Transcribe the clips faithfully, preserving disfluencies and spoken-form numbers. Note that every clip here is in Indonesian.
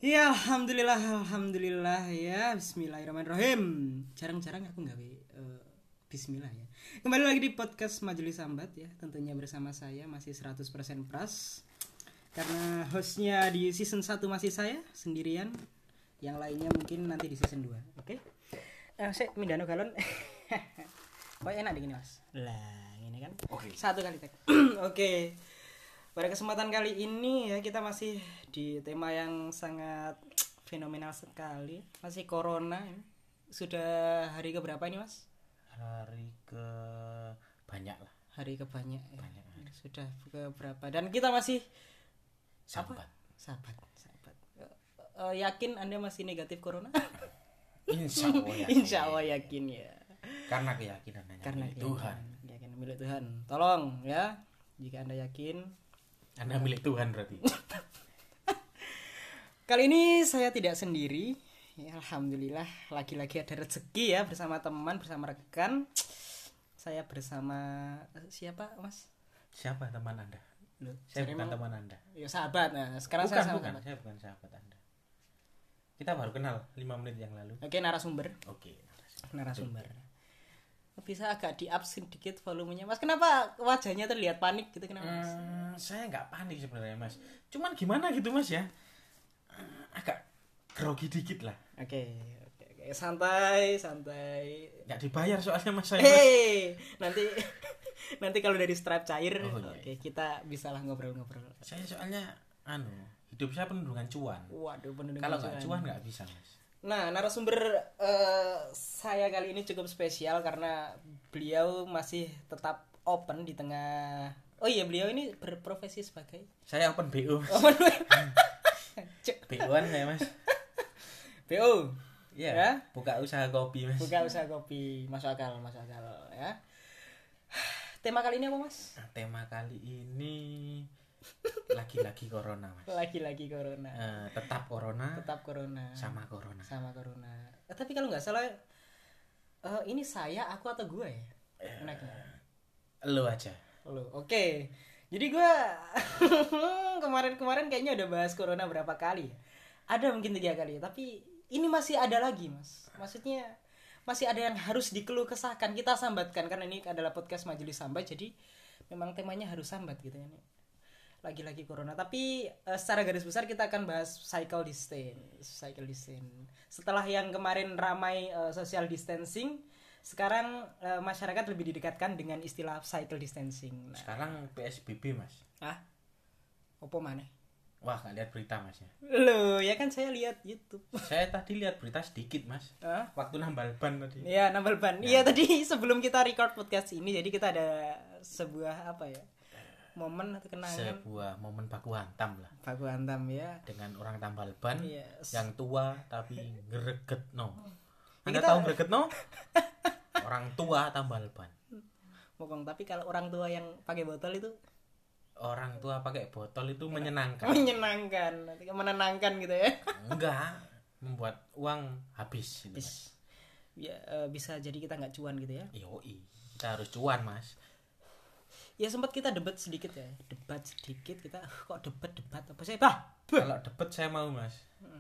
Ya alhamdulillah, alhamdulillah ya. Bismillahirrahmanirrahim. Jarang-jarang aku nggawe uh, bismillah ya. Kembali lagi di podcast Majelis Sambat ya. Tentunya bersama saya masih seratus persen pras. Karena hostnya di season satu masih saya sendirian. Yang lainnya mungkin nanti di season dua. Oke. Okay? Eh, saya mindano galon. Kok enak dingin, Mas? Lah, ini kan. Oke. Okay. Satu kali tek. Oke. Okay. Pada kesempatan kali ini ya kita masih di tema yang sangat fenomenal sekali. Masih corona ya. Sudah hari keberapa ini, Mas? Hari ke banyak lah. Hari ke banyak ya. Banyak hari. Sudah ke berapa? Dan kita masih sahabat. Apa? Sahabat, sahabat. Uh, yakin Anda masih negatif corona? Insya Allah yakin. Insya Allah yakin ya. Karena keyakinan hanya Karena milik Tuhan. Yakin milik Tuhan. Tolong ya, jika Anda yakin Anda milik Tuhan berarti. Kali ini saya tidak sendiri. Ya, alhamdulillah lagi-lagi ada rezeki ya bersama teman, bersama rekan. Saya bersama siapa, Mas? Siapa teman Anda? Loh, saya bukan mau... teman Anda. Ya sahabat. Nah, sekarang bukan, saya sama bukan. sahabat. Saya bukan sahabat Anda. Kita baru kenal lima menit yang lalu. Oke, narasumber. Oke, narasumber. narasumber. Bisa agak di up sedikit volumenya, Mas. Kenapa wajahnya terlihat panik gitu, kenapa, Mas? Hmm, saya nggak panik sebenarnya, Mas. Cuman gimana gitu, Mas ya? Agak grogi dikit lah. Oke, oke, oke. Santai, santai. Nggak dibayar soalnya, Mas saya. Hey, nanti nanti kalau dari stripe cair, oh, iya. Oke, kita bisalah ngobrol-ngobrol. Saya soalnya anu, hidup saya penuh dengan cuan. Waduh, penuh dengan kalau cuan. nggak cuan nggak bisa, Mas. Nah, narasumber uh, saya kali ini cukup spesial karena beliau masih tetap open di tengah. Oh iya, beliau ini berprofesi sebagai. Saya open B O. Open B O-an saya, Mas. B O. Ya, ya. Buka usaha kopi, Mas. Buka usaha kopi, masuk akal, masuk akal ya. Tema kali ini apa, Mas? Nah, tema kali ini lagi-lagi corona, Mas. Lagi-lagi corona. Uh, tetap corona. Tetap corona. Sama corona. Sama corona. Eh, tapi kalau nggak salah, uh, ini saya, aku atau gue ya? Enaknya. Uh, lo aja. Lo, oke. Okay. Jadi gue kemarin-kemarin kayaknya udah bahas corona berapa kali. Ada mungkin tiga kali. Tapi ini masih ada lagi, Mas. Maksudnya masih ada yang harus dikeluh kesahkan, kita sambatkan karena ini adalah podcast Majelis Sambat, jadi memang temanya harus sambat gitu ya. Lagi-lagi corona, tapi uh, secara garis besar kita akan bahas cycle distance, cycle distance. Setelah yang kemarin ramai uh, social distancing, sekarang uh, masyarakat lebih didekatkan dengan istilah cycle distancing. Nah, sekarang P S B B, Mas. Ah, opo mana? Wah, nggak lihat berita, Mas ya? Loh, ya kan saya lihat YouTube. Saya tadi lihat berita sedikit, Mas. Hah? Waktu nambal ban tadi. Iya, nambal ban. Iya, ya. Tadi sebelum kita record podcast ini, jadi kita ada sebuah apa ya? Momen atau kenangan. Sebuah momen baku hantam lah. Baku hantam ya. Dengan orang tambal ban yes. yang tua tapi greget no. Anda kita... tahu greget no? Orang tua tambal ban. Mokong, tapi kalau orang tua yang pakai botol itu orang tua pakai botol itu menyenangkan. Menyenangkan, menenangkan gitu ya. Enggak, membuat uang habis gitu, Mas. Ya, e, bisa jadi kita nggak cuan gitu ya. Yoi, kita harus cuan, Mas. Ya sempat kita debat sedikit ya, debat sedikit kita kok debat-debat apa sih, Bah? Kalau debat saya mau, Mas. Hmm.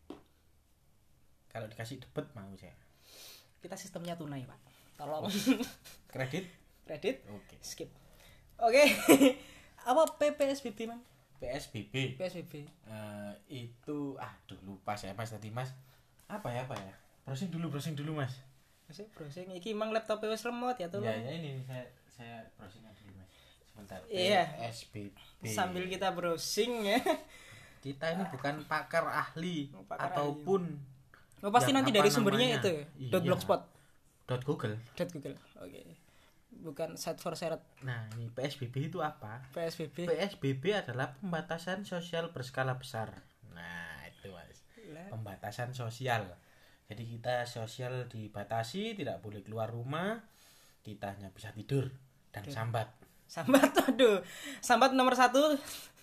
Kalau dikasih debat mau saya. Kita sistemnya tunai, Pak. Tolong. Kredit? Kredit? Oke. Okay. Skip. Oke. Okay. Apa P P S B B, Man? P S B B. P S B B. Uh, itu aduh lupa saya Mas tadi, Mas. Apa ya, apa ya? Browsing dulu, browsing dulu, Mas. Masih browsing iki emang laptop wis remote ya, tolong. Ya, ya ini saya saya browsing dulu, Mas. Sebentar. Iya. P S B B. Sambil kita browsing ya. Kita ini bukan pakar ahli pakar ataupun ahli. Oh, pasti nanti dari sumbernya namanya? Itu ya. Iya. Dot blogspot. Dot Google. Dot Google. Oke. Okay. Bukan site for seret. Nah, ini P S B B itu apa? P S B B. P S B B adalah pembatasan sosial berskala besar. Nah, itu, Mas. Lah. Pembatasan sosial. Jadi kita sosial dibatasi, tidak boleh keluar rumah. Kita hanya bisa tidur dan Duh. sambat. Sambat, aduh. Sambat nomor satu.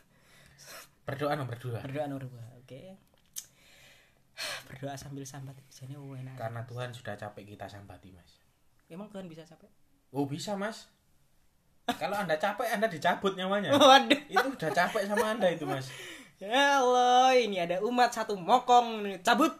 Berdoa nomor dua. Berdoa nomor dua. Oke. Okay. Berdoa sambil sambat jadi enak. Karena Tuhan sudah capek kita sambati, Mas. Emang Tuhan bisa capek? Oh, bisa, Mas. Kalau Anda capek, Anda dicabut nyawanya. Waduh. Itu udah capek sama Anda itu, Mas. Halo, ini ada umat satu mokong nih, cabut.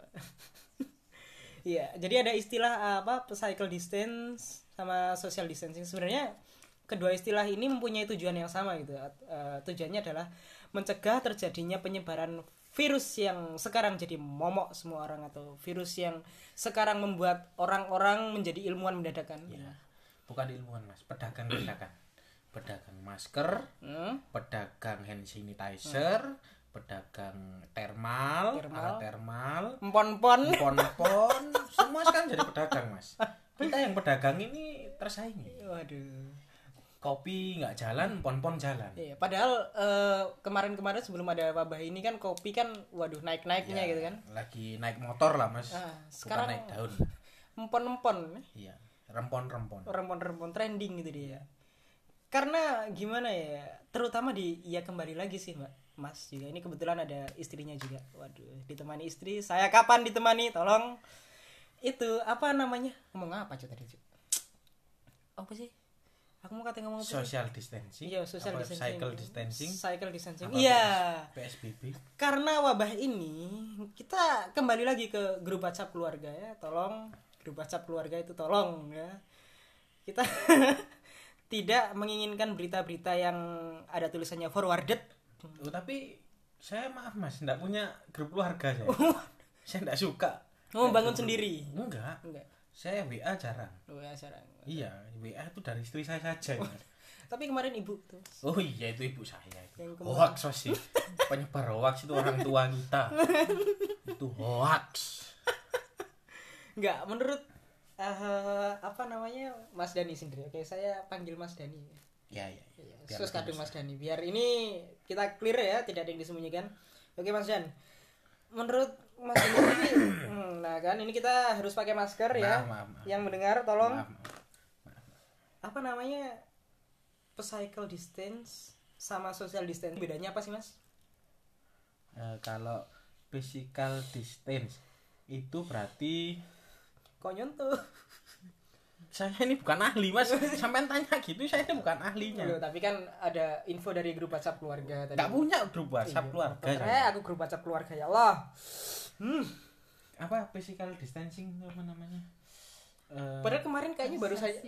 Iya, jadi ada istilah apa physical distance sama social distancing. Sebenarnya kedua istilah ini mempunyai tujuan yang sama gitu. Uh, tujuannya adalah mencegah terjadinya penyebaran virus yang sekarang jadi momok semua orang, atau virus yang sekarang membuat orang-orang menjadi ilmuwan mendadakan. Ya, bukan ilmuwan mas, pedagang pedagang, pedagang masker, hmm? pedagang hand sanitizer. Hmm. Pedagang termal, termal, alat termal, empon-pon, empon-empon, semua sekarang jadi pedagang mas. Kita yang pedagang ini tersaingi. Waduh. Kopi nggak jalan, empon-empon jalan. Iya, padahal uh, kemarin-kemarin sebelum ada wabah ini kan kopi kan, waduh naik-naiknya ya, gitu kan. Lagi naik motor lah mas. Ah, sekarang bukan naik daun. Empon-empon. Iya, rempon-rempon. Rempon-rempon trending gitu dia. Karena gimana ya, terutama di ya kembali lagi sih mbak. Mas juga ini kebetulan ada istrinya juga. Waduh, ditemani istri. Saya kapan ditemani? Tolong. Itu apa namanya? Ngomong apa cuy tadi cuy? Apa sih? Aku mau kata ngomong social distancing. Iya, social apa distancing. Cycle distancing. Cycle distancing. Iya. P S B B. Karena wabah ini, kita kembali lagi ke grup WhatsApp keluarga ya. Tolong, grup WhatsApp keluarga itu tolong ya. Kita tidak menginginkan berita-berita yang ada tulisannya forwarded. Oh, tapi saya maaf mas, enggak punya grup keluarga saya. Saya enggak suka. Oh, bangun sendiri? Enggak. Enggak. Saya W A jarang. W A jarang. Iya, W A itu dari istri saya saja. Oh, tapi kemarin ibu tuh. Oh iya, itu ibu saya itu. Hoax sih. Penyebar hoax itu orang tua kita. Itu hoax. Enggak, menurut uh, apa namanya Mas Dani sendiri. Oke, saya panggil Mas Dani. Ya ya. ya. Sus kadung Mas Dani. Biar ini kita clear ya, tidak ada yang disembunyikan. Oke Mas Dan. Menurut Mas Dani ini, hmm, nah kan ini kita harus pakai masker ya. Maaf, maaf. Yang mendengar tolong. Maaf, maaf. Apa namanya? Physical distance sama social distance. Bedanya apa sih Mas? Uh, kalau physical distance itu berarti konyon tuh. Saya ini bukan ahli mas, sampai tanya gitu saya ini bukan ahlinya. Loh, tapi kan ada info dari grup WhatsApp keluarga tadi. Gak punya grup WhatsApp iya, keluarga. Eh, aku grup WhatsApp keluarga ya Allah. Hmm. Apa physical distancing apa namanya? Uh, Padahal kemarin kayaknya baru saja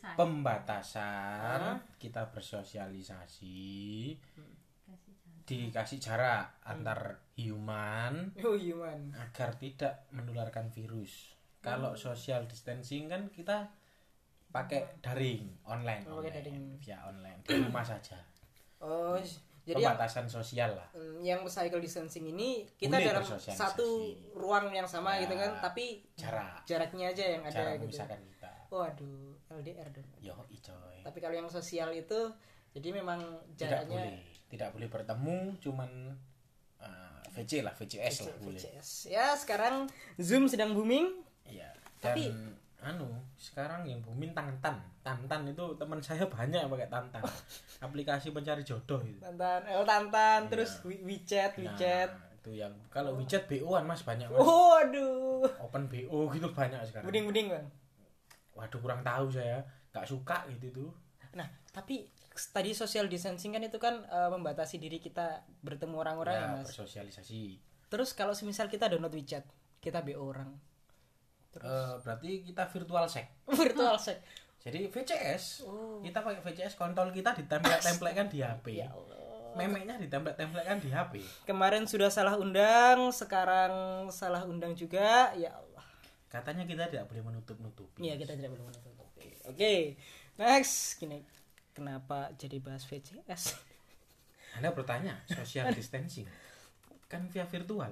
pembatasan, hmm. kita bersosialisasi, hmm. dikasih jarak hmm. antar human, oh, human, agar tidak menularkan virus. Hmm. Kalau social distancing kan kita pakai daring online, oh, online daring. via online di rumah saja. Oh, jadi pembatasan yang, sosial lah. Yang physical distancing ini kita boleh dalam satu ruang yang sama ya, gitu kan, tapi jarak jaraknya aja yang jarak ada gitu. Misalkan kita. Waduh, L D R dong. Yo, icoy. Tapi kalau yang sosial itu jadi memang jaraknya tidak boleh, tidak boleh bertemu, cuman uh, V C lah, V C S lah boleh. V C S. Ya, sekarang Zoom sedang booming. Iya. Dan tapi anu sekarang yang booming Tantan. Tantan itu teman saya banyak yang pakai Tantan. Aplikasi pencari jodoh itu. Tantan, El Tantan, ya. Terus WeChat, WeChat. Nah, itu yang kalau WeChat B O-an Mas banyak Mas. Oh, aduh. Open B O gitu banyak sekarang. Buding-buding, Bang. Waduh, kurang tahu saya. Enggak suka gitu tuh. Nah, tapi tadi social distancing kan itu kan uh, membatasi diri kita bertemu orang-orang ya, Mas. Bersosialisasi. Terus kalau semisal kita download WeChat, kita B O orang. Terus uh, berarti kita virtual sex. Virtual sex. Jadi V C S, oh. kita pakai V C S, kontol kita ditempel-tempelkan di H P. Ya Allah. Memeknya ditempel-tempelkan di H P. Kemarin sudah salah undang, sekarang salah undang juga. Ya Allah. Katanya kita tidak boleh menutup-nutupi. Iya, kita tidak boleh menutup-nutupi. Oke. Okay. Next, gini. Kenapa jadi bahas V C S? Anda bertanya, social distancing kan via virtual.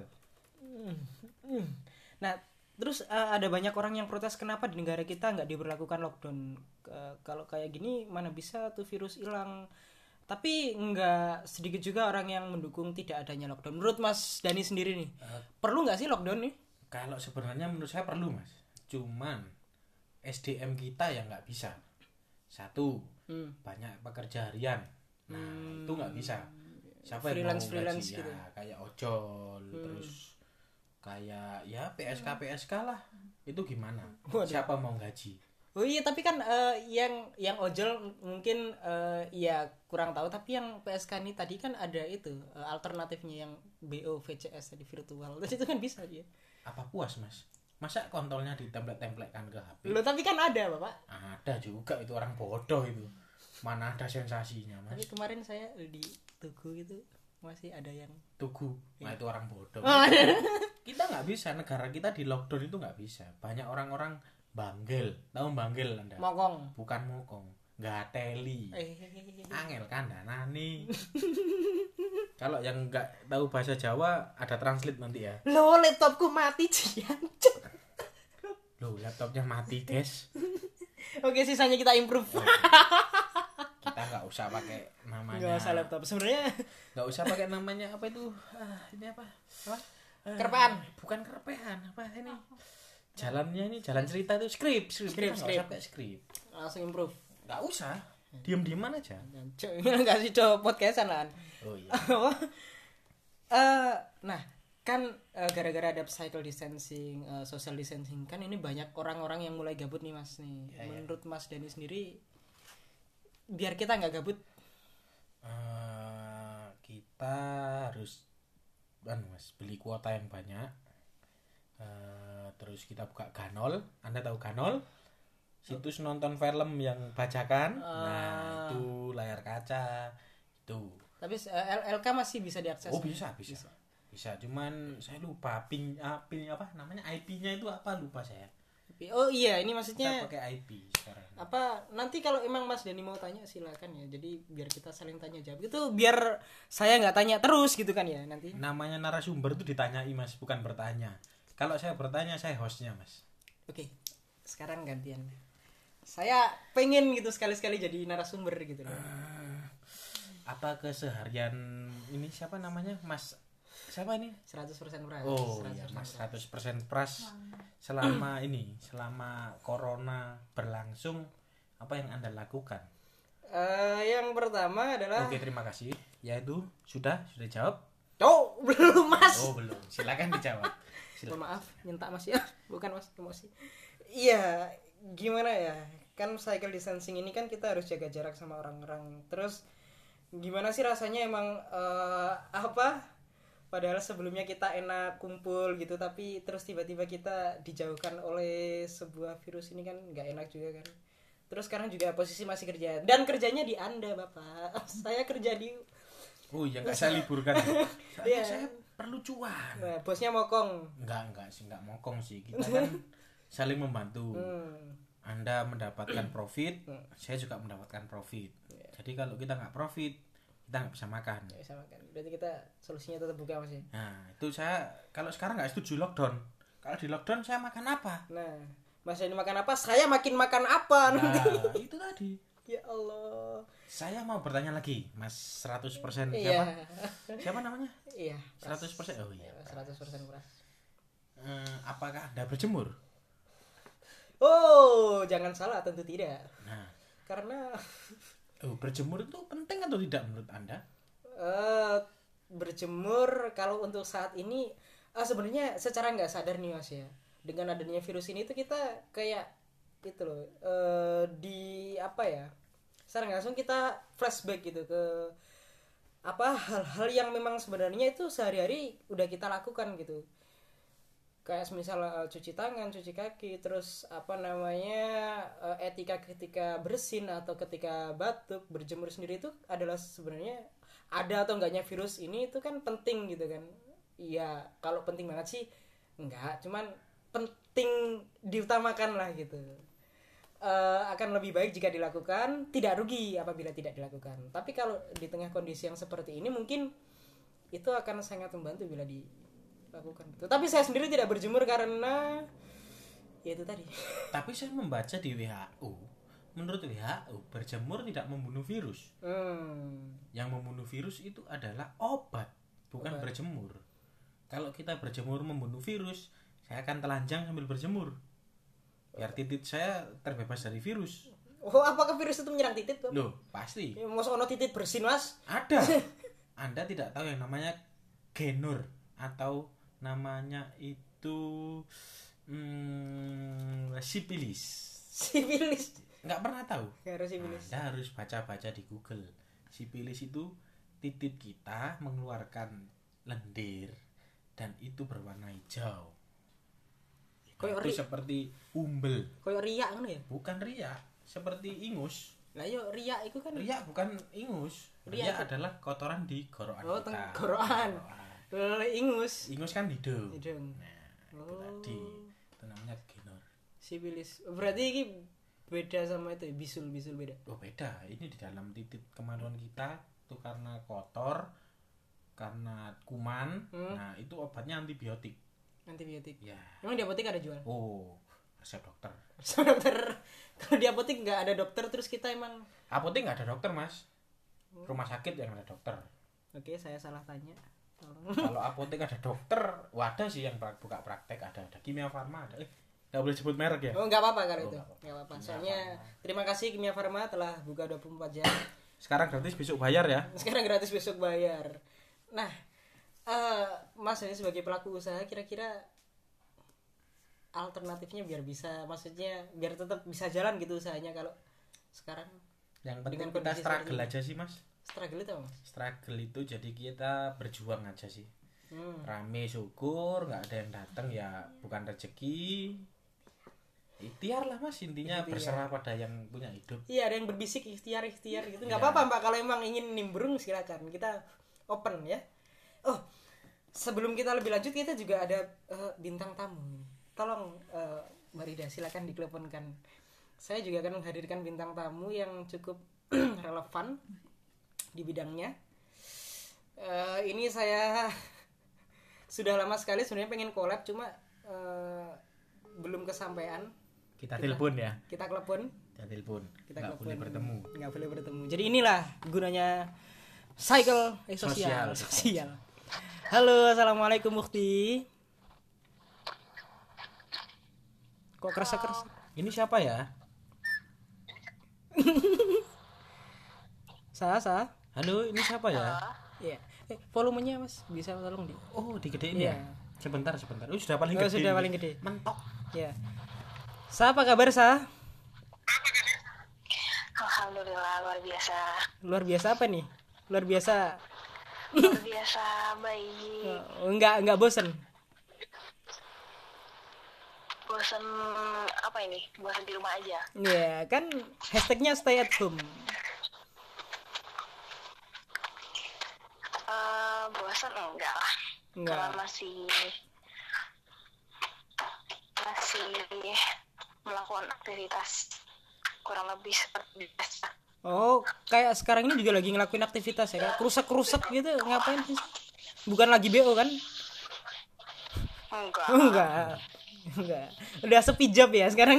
Nah, terus uh, ada banyak orang yang protes kenapa di negara kita nggak diberlakukan lockdown. Uh, kalau kayak gini mana bisa tuh virus hilang. Tapi nggak sedikit juga orang yang mendukung tidak adanya lockdown. Menurut Mas Dani sendiri nih, uh, perlu nggak sih lockdown nih? Kalau sebenarnya menurut saya perlu Mas. Cuman S D M kita yang nggak bisa. Satu, hmm. banyak pekerja harian. Nah hmm. itu nggak bisa. Siapa freelance, yang mau freelance gaji? gitu. Ya, kayak ojol, hmm. terus kayak ya P S K P S K lah. Itu gimana? Waduh. Siapa mau gaji? Oh iya, tapi kan eh, yang yang ojol mungkin eh, ya kurang tahu, tapi yang P S K ini tadi kan ada itu eh, alternatifnya yang B O V C S tadi virtual. Terus itu kan bisa dia. Apa puas mas? Masa kontolnya ditempel-tempelkan ke H P? Loh, tapi kan ada, Bapak. Ada juga, itu orang bodoh itu. Mana ada sensasinya mas? Tapi kemarin saya di Tugu itu masih ada yang Tugu, nah itu orang bodoh. Oh, Kita nggak bisa, negara kita di lockdown itu nggak bisa. Banyak orang-orang banggel, tahu banggel anda? mokong. Bukan mokong, nggak teli. Eh, Angel kandhanane. Kalau yang nggak tahu bahasa Jawa ada translate nanti ya. lo laptopku mati ciancuk. Loh, laptopnya mati guys. Oke, sisanya kita improve. Kita nggak usah pakai namanya. Enggak usah laptop. Sebenarnya Nggak usah pakai namanya apa itu? Ah, ini apa? Apa? Ah, Kerpean. Bukan kerpean, apa ini? Jalannya ini jalan cerita itu skrip, skrip, Skrip, Kita nggak skrip. usah pakai skrip. langsung improve. Nggak usah. Diam-diam aja. Cuk, enggak sih do podcastan lah. Oh iya. Eh, nah, kan eh, gara-gara ada cycle distancing, eh, social distancing, kan ini banyak orang-orang yang mulai gabut nih Mas nih. Ya, ya. Menurut Mas Dani sendiri, biar kita nggak gabut, Eh, kita harus anu mas beli kuota yang banyak. Eh, terus kita buka Ganol. Anda tahu Ganol? Situs nonton film yang bajakan. Nah, itu layar kaca itu. tapi eh, L- LK masih bisa diakses. Oh bisa bisa bisa. Cuman saya lupa pin ah, pin apa namanya I P-nya itu apa, lupa saya. Oh iya, ini Kita maksudnya pakai I P sekarang. apa? Nanti kalau emang Mas Dani mau tanya silakan ya. Jadi biar kita saling tanya jawab. Itu biar saya nggak tanya terus gitu kan ya nanti. Namanya narasumber itu ditanyai mas, bukan bertanya. Kalau saya bertanya saya hostnya mas. Oke, sekarang gantian. Saya pengen gitu sekali-sekali jadi narasumber gitu loh. Apa keseharian ini siapa namanya mas siapa ini? seratus persen pras. Oh seratus iya persen mas pras. seratus persen pras selama ini selama corona berlangsung apa yang anda lakukan? Eh, yang pertama adalah Oke terima kasih, yaitu sudah sudah jawab. oh belum Mas. Oh belum, silakan dijawab. Mohon Silakan. maaf, minta Mas ya, bukan Mas emosi. Iya, gimana ya? Kan cycle distancing ini kan kita harus jaga jarak sama orang-orang. Terus gimana sih rasanya emang eh, apa? Padahal sebelumnya kita enak kumpul gitu, tapi terus tiba-tiba kita dijauhkan oleh sebuah virus ini kan nggak enak juga kan. Terus sekarang juga posisi masih kerja dan kerjanya di Anda Bapak. Saya kerja di Oh iya nggak saya liburkan. Soalnya Iya. saya perlu cuan. nah, bosnya mokong. Enggak enggak sih enggak mokong sih, kita kan saling membantu. Hmm. Anda mendapatkan profit, saya juga mendapatkan profit. Jadi kalau kita nggak profit, kita nggak bisa makan. Ya, sama kan. Berarti kita solusinya tetap buka Mas ya. Nah itu saya kalau sekarang nggak setuju lockdown. Kalau di lockdown saya makan apa? Nah, Mas ini makan apa? Saya makin makan apa nanti? Nah itu tadi. Ya Allah. Saya mau bertanya lagi, Mas seratus persen Iya. siapa? Siapa namanya? Iya. seratus persen. Oh iya. seratus persen pras. Eh, apakah Anda berjemur? Oh, jangan salah, tentu tidak. Nah, Karena oh, berjemur itu penting atau tidak menurut Anda? eh berjemur kalau untuk saat ini ah sebenarnya secara nggak sadar nih Mas ya. Dengan adanya virus ini tuh kita kayak itu loh eh di apa ya? Secara nggak langsung kita flashback gitu ke apa hal-hal yang memang sebenarnya itu sehari-hari udah kita lakukan gitu. Kayak misalnya cuci tangan, cuci kaki, terus apa namanya eh, etika ketika bersin atau ketika batuk, berjemur sendiri itu adalah sebenarnya ada atau enggaknya virus ini itu kan penting gitu kan. Iya, kalau penting banget sih enggak, cuman penting diutamakan lah gitu. Eh, akan lebih baik jika dilakukan, tidak rugi apabila tidak dilakukan. Tapi kalau di tengah kondisi yang seperti ini mungkin itu akan sangat membantu bila dilakukan. Tapi saya sendiri tidak berjemur karena ya itu tadi. Tapi saya membaca di W H O, menurut W H O berjemur tidak membunuh virus. Hmm. Yang membunuh virus itu adalah obat, bukan Obat. berjemur. Kalau kita berjemur membunuh virus, saya akan telanjang sambil berjemur. Biar titik saya terbebas dari virus. Oh, apakah virus itu menyerang titit, Bang? Loh, pasti. Ya, masa ono titit bersin, Mas? Ada. Anda tidak tahu yang namanya genur atau namanya itu hmm, sipilis. Sipilis. Nggak pernah tahu? Nggak harus sipilis. Anda harus baca-baca di Google. Sipilis itu titik kita mengeluarkan lendir dan itu berwarna hijau. Koyo Itu ri- seperti umbel. Koyo riak ngono ya. Bukan riak, seperti ingus. Lah yo riak itu kan. Riak bukan ingus. Riak Riak itu- adalah kotoran di gorokan Oh, kita. tenggorokan. Lele ingus. Ingus kan hidung. Hidung. Nah, itu Oh. tadi. Itu namanya genor. Sipilis. Berarti ini beda sama itu ya, bisul bisul beda. Oh beda. Ini di dalam titik kemaluan kita itu karena kotor, karena kuman. Hmm. Nah, itu obatnya antibiotik. Antibiotik. Ya. Emang di apotek ada jual? Oh, resep dokter. So, dokter. Kalau di apotek nggak ada dokter terus kita emang. Apotek nggak ada dokter, Mas. Rumah sakit yang ada dokter. Oke, saya salah tanya. Tolong. Kalau apotek ada dokter, wadah sih yang pra- buka praktek ada ada Kimia Farma ada. Eh, nggak boleh sebut merek ya. Oh, nggak apa-apa kalau Oh, itu. nggak apa-apa. Nggak apa-apa. Kimia Soalnya Farma. terima kasih Kimia Farma telah buka dua puluh empat jam. Sekarang gratis, besok bayar ya. Sekarang gratis, besok bayar. Nah, eh Mas ini sebagai pelaku usaha kira-kira alternatifnya biar bisa, maksudnya biar tetap bisa jalan gitu usahanya kalau sekarang Yang penting Dengan kita kondisi struggle seperti aja sih, Mas. struggle itu apa, Mas? Struggle itu jadi kita berjuang aja sih. Hmm. Rame syukur, nggak ada yang datang ya bukan rezeki. Ikhtiar lah, Mas, intinya Ikhtiar. berserah pada yang punya hidup. Iya, ada yang berbisik ikhtiar-ikhtiar gitu. Nggak Iya. apa-apa, Mbak, kalau emang ingin nimbrung silakan. Kita open ya. Oh, sebelum kita lebih lanjut kita juga ada eh, bintang tamu. Tolong eh, Mbak Rida silakan diteleponkan. Saya juga akan menghadirkan bintang tamu yang cukup relevan di bidangnya. Eh, ini saya sudah lama sekali sebenarnya pengen collab cuma eh, belum kesampaian. Kita telepon ya. Kita telepon. Kita telepon. Kita Nggak telepon. boleh bertemu. Nggak boleh bertemu. Jadi inilah gunanya cycle eh, Sosial. sosial. Sosial. Halo, assalamualaikum Mukti. Kok kerasa-kerasa? Ini siapa ya? Saya, saya. Halo, ini siapa ya? Iya. Eh, volumenya Mas bisa tolong di. Oh, digedein Iya. ya? Sebentar, sebentar. Oh, sudah paling Oh, gede. sudah paling gede. Mentok. Ya. Sa, apa kabar, Sa? Alhamdulillah luar biasa. Luar biasa apa nih? Luar biasa. Luar biasa baik. Oh, enggak enggak bosen. Bosan apa ini? Bosan di rumah aja. Iya, kan hashtagnya stay at home. Eh, bosan enggak lah. Enggak. Karena masih masih melakukan aktivitas kurang lebih seperti biasa. Oh, kayak sekarang ini juga lagi ngelakuin aktivitas ya, kayak kerusak-kerusak gitu, ngapain sih? Bukan lagi B O kan? Enggak. Oh, enggak. Enggak. Udah sepi job ya sekarang.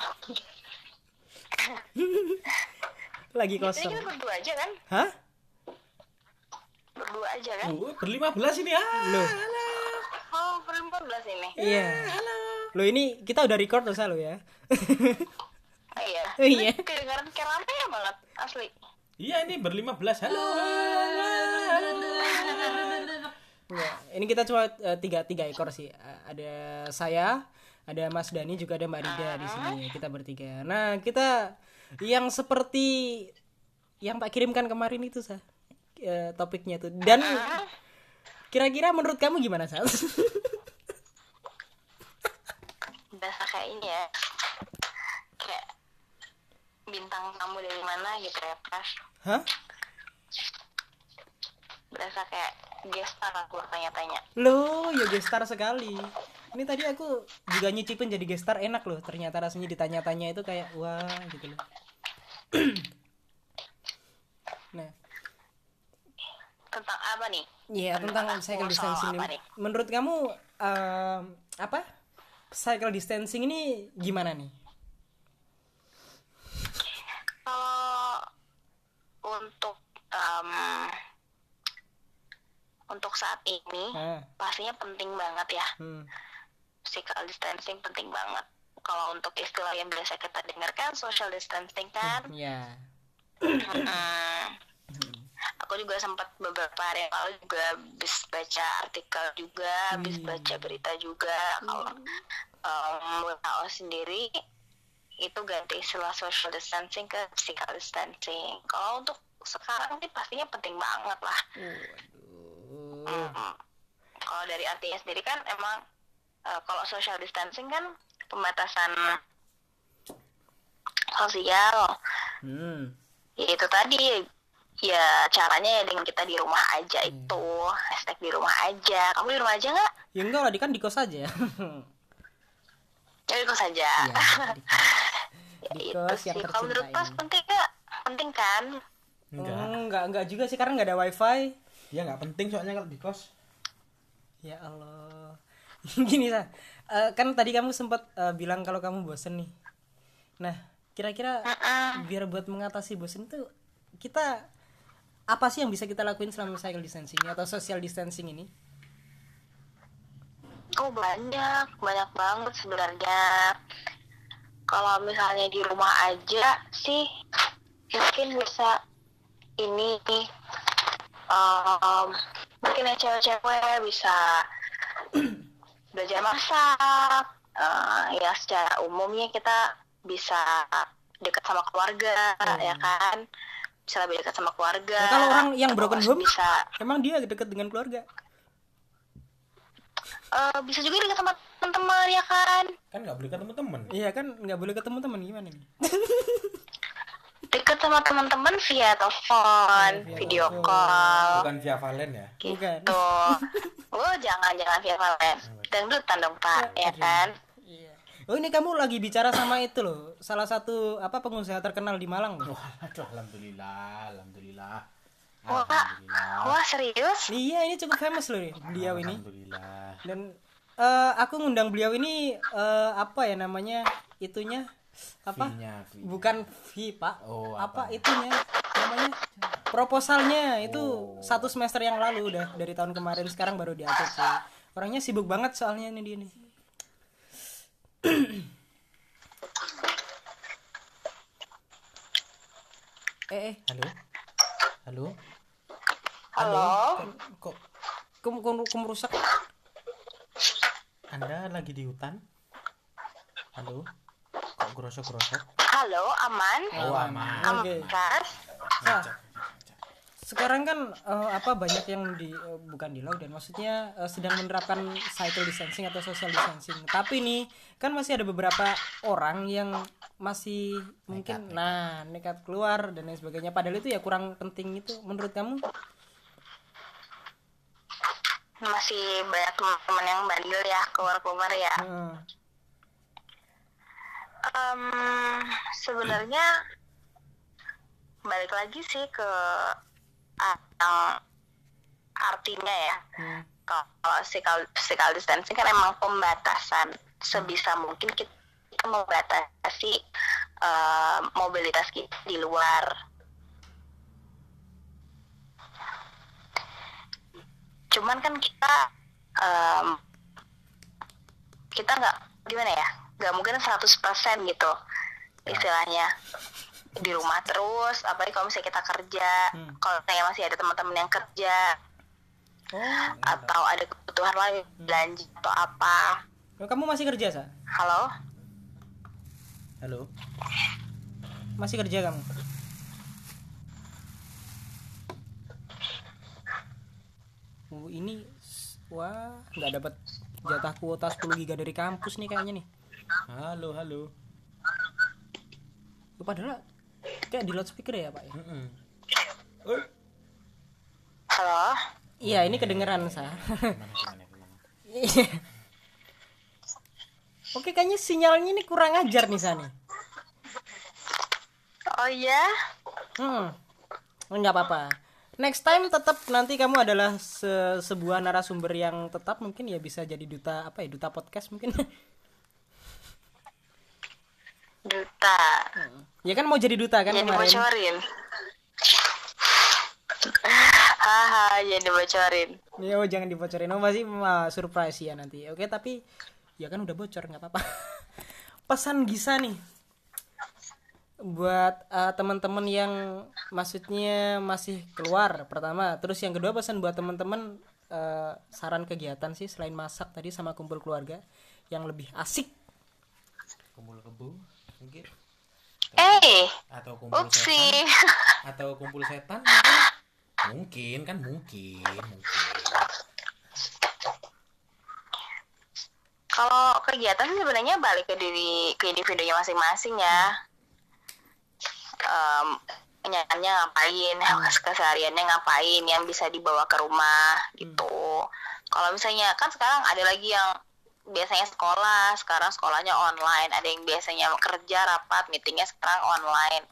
Lagi Jadi kosong. kita berdua aja kan? Hah? Berdua aja kan? Oh, berlima belas ini ah. Loh. Oh, berempat belas ini. Iya. Loh, ini kita udah record loh Sa, lo ya. Oh, iya. Oh, iya. Ini kedengaran kayak rame ya banget asli. Iya, ini berlima belas. Halo. Enggak. Ini kita cuma eh, tiga tiga ekor sih. Eh, ada saya, ada Mas Dani, juga ada Mbak Rida di sini. Kita bertiga. Nah, kita yang seperti yang tak kirimkan kemarin itu Sa. Eh, topiknya tuh. Dan kira-kira menurut kamu gimana, Sa? Berasa kayak ini ya. Kayak bintang tamu dari mana gitu ya, Pras. Hah? Berasa kayak gestar aku tanya-tanya. Loh, ya gestar sekali. Ini tadi aku juga nyicipin jadi gestar, enak loh. Ternyata rasanya ditanya-tanya itu kayak wah gitu loh. Nah, Tentang apa nih? iya tentang Tentang cycle soal distancing apa ini. nih? Menurut kamu em, apa? Cycle distancing ini gimana nih? Kalau untuk em, untuk saat ini Ah, pastinya penting banget ya. hmm. Physical distancing penting banget. Kalau untuk istilah yang biasa kita dengarkan social distancing kan. Ya. Hmm. Aku juga sempat beberapa hari yang lalu juga habis baca artikel juga, habis Hmm. baca berita juga kalau um, W H O sendiri itu ganti istilah social distancing ke physical distancing. Kalau untuk sekarang sih pastinya penting banget lah. Waduh. Mm-mm. Kalau dari artinya sendiri kan emang uh, kalau social distancing kan pembatasan sosial. Hmm. Ya itu tadi, ya caranya ya dengan kita di rumah aja hmm. itu, hashtag di rumah aja. Kamu di rumah aja nggak? Ya enggak lah, di kan di kos aja. Ya di kos aja. Ya, di kos. Ya, Di itu kos sih. yang Kalau menurut tercinta Pas ini. penting nggak? Penting kan? Enggak. Oh, enggak enggak juga sih karena enggak ada wifi. Ya nggak penting soalnya kalau di kos. Ya Allah. Gini lah. Uh, kan tadi kamu sempat uh, bilang kalau kamu bosen nih. Nah, kira-kira Mm-mm. biar buat mengatasi bosen itu kita apa sih yang bisa kita lakuin selama social distancing atau social distancing ini? Oh banyak, banyak banget sebenarnya. Kalau misalnya di rumah aja sih, mungkin bisa ini, um, mungkin ya cewek-cewek bisa belajar masak. Uh, ya secara umumnya kita bisa dekat sama keluarga, Hmm. ya kan? Bisa lebih dekat sama keluarga. Nah, kalau orang yang broken Terus home, bisa emang dia dekat dengan keluarga? uh, bisa juga dekat sama teman-teman, ya kan? Kan nggak boleh ke teman-teman. Iya kan, nggak boleh ketemu teman gimana nih? Dekat sama teman-teman via telepon, Oh, via video telepon. call. Bukan via Valen ya. Bukan. Gitu. Oh, jangan jangan via Valen. Dangdutan dong, Pak, ya kan? Iya. Oh ini kamu lagi bicara sama itu loh, salah satu apa pengusaha terkenal di Malang loh. Wah, aduh, alhamdulillah, alhamdulillah. Wah, Alhamdulillah. wah serius? Iya ini cukup famous loh nih, beliau ini. Alhamdulillah. Dan eh, aku ngundang beliau ini eh, apa ya namanya itunya apa? Fee-nya, fee-nya. Bukan fee pak. Oh, apa apa? itunya namanya? Proposalnya itu Oh. satu semester yang lalu udah dari tahun kemarin sekarang baru di A C C. Orangnya sibuk banget soalnya ini dia nih. eh eh Halo. Halo. Halo? Kok kamu kamu kamu rusak. Anda lagi di hutan? Halo. Kok grosok-grosok? Halo, aman? Oh, aman. Oke. Kas? Nah, sekarang kan eh, apa banyak yang di eh, bukan di lockdown, maksudnya eh, sedang menerapkan cycle distancing atau social distancing. Tapi nih kan masih ada beberapa orang yang masih mungkin Nekat, nah nekat keluar dan lain sebagainya. Padahal itu ya kurang penting itu menurut kamu? Masih banyak teman-teman yang bandel ya, keluar-keluar ya. Heeh. Em, sebenarnya balik lagi sih ke ah, yang artinya ya. Hmm. Kalau physical, physical distancing kan emang pembatasan. Sebisa mungkin kita, kita membatasi eh, mobilitas kita di luar. Cuman kan kita em, kita nggak gimana ya, nggak mungkin seratus persen gitu istilahnya di rumah terus, apalagi kalau misalnya kita kerja. Hmm. Kalau saya masih ada teman-teman yang kerja Oh, atau ada kebutuhan lain, belanja atau apa. kamu masih kerja, Sa? Halo? Halo. Masih kerja kamu? Oh, ini wah, nggak dapat jatah kuota sepuluh giga dari kampus nih kayaknya nih. Halo, halo. Oh, padahal kayak di loudspeaker ya, Pak ya? Heeh. Oh. Halo? Iya, ini kedengeran, Sa. Gimana, gimana, gimana? Iya. Oke, kayaknya sinyalnya ini kurang ajar nih, Sa nih. Oh iya? Hmm. Enggak apa-apa. Next time tetap nanti kamu adalah se- sebuah narasumber yang tetap mungkin ya bisa jadi duta apa ya, duta podcast mungkin. Duta. Ya kan mau jadi duta kan Jadi kemarin. bocorin. Haha, jadi bocorin. Ya oh, jangan dibocorin. Oh, masih uh, surprise ya nanti. Oke, tapi ya kan udah bocor nggak apa-apa. Pesan Gisa nih buat uh, teman-teman yang maksudnya masih keluar pertama, terus yang kedua pesan buat teman-teman uh, saran kegiatan sih selain masak tadi sama kumpul keluarga yang lebih asik. Kumpul kebo. mungkin. Eh, Atau kumpul upsi. setan. Atau kumpul setan mungkin. Mungkin kan mungkin, mungkin. Kalau kegiatan sih sebenarnya balik ke diri ke individunya masing-masing ya. Um, nyanyinya ngapain, kesehariannya ngapain, yang bisa dibawa ke rumah gitu. Kalau misalnya kan sekarang ada lagi yang biasanya sekolah, sekarang sekolahnya online. Ada yang biasanya kerja rapat, meetingnya sekarang online.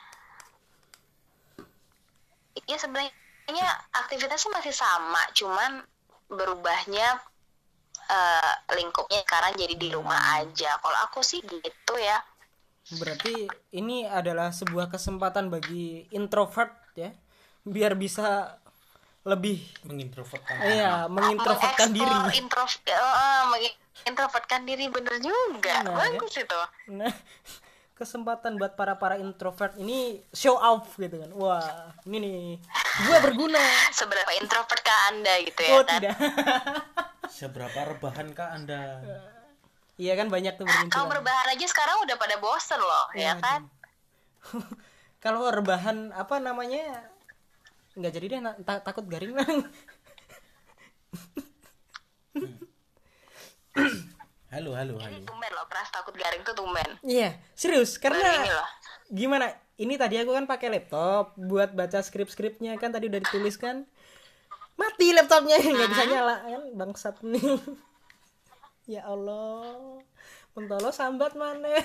Ya sebenarnya aktivitasnya masih sama, cuman berubahnya uh, lingkupnya sekarang jadi di rumah aja. Kalau aku sih gitu ya. Berarti ini adalah sebuah kesempatan bagi introvert ya, biar bisa lebih Mengintrovertkan. iya mengintrovertkan diri. Mengeksplor introv- uh, mengintrovertkan diri, bener juga. Nah, Bagus itu. Nah, kesempatan buat para para introvert ini show off gitu kan. Wah, ini nih gua berguna. Seberapa introvert kah Anda gitu ya Oh kan? tidak. Seberapa rebahankah Anda? Iya kan banyak tuh Kalau bermunculan. berbahan aja sekarang udah pada bosen loh, ya Waduh. kan? Kalau rebahan apa namanya? Nggak jadi deh, na- ta- takut garing. Halo, halo, Ini halo. tumben loh, keras takut garing tuh tumben. Iya, serius Baru ini karena loh. gimana? Ini tadi aku kan pakai laptop buat baca skrip-skripnya kan tadi udah ditulis kan. Mati laptopnya nggak bisa nyala kan bangsat nih. Ya Allah. Mentolo sambat mana?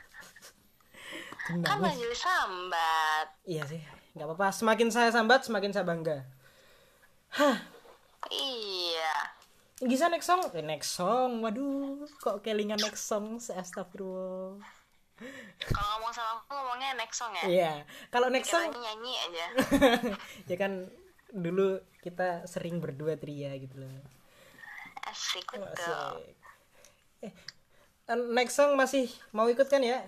Kan majelis sambat. Iya sih, nggak apa-apa. Semakin saya sambat, semakin saya bangga. Hah, Iya. bisa next song? Eh, next song, waduh, kok kelingan next song? Astagfirullah. Kalau ngomong sama aku ngomongnya next song ya. Iya, kalau next song, Kiranya nyanyi aja. ya kan dulu kita sering berdua tria gitu loh. Asik betul. Asik. Eh, next song masih mau ikut kan ya?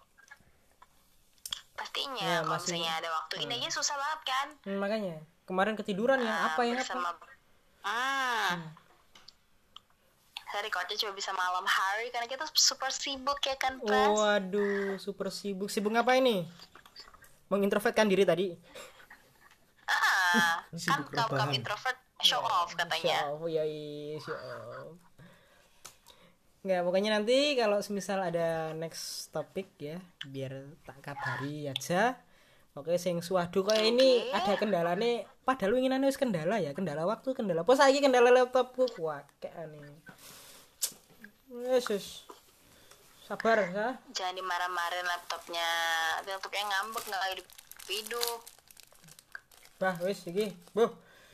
Pastinya Ya, kalau masih- misalnya ada waktu. Ini aja susah banget kan? Hmm, makanya kemarin ketiduran ya, Nah, apa yang apa? bersama... Hmm. Saya recordnya cuma bisa malam hari karena kita super sibuk ya kan, Pras? Waduh, super sibuk. Sibuk ngapa ini? Mengintrovertkan diri tadi. Ah, kan Sibuk kaum kaum rebahan. introvert show off katanya. Show off, ya show off. Nggak, pokoknya nanti kalau semisal ada next topic ya, biar tak kabari aja. Oke, sing suadu kayak ini ada kendala nih. Padahal winginane wis kendala ya, kendala waktu, kendala. Apa saiki kendala laptopku kuat kayak aneh. Yesus. Sabar ya. Jangan dimarah-marahin laptopnya. Laptopnya ngambek nggak hidup hidup. Bah, wis iki. Bu.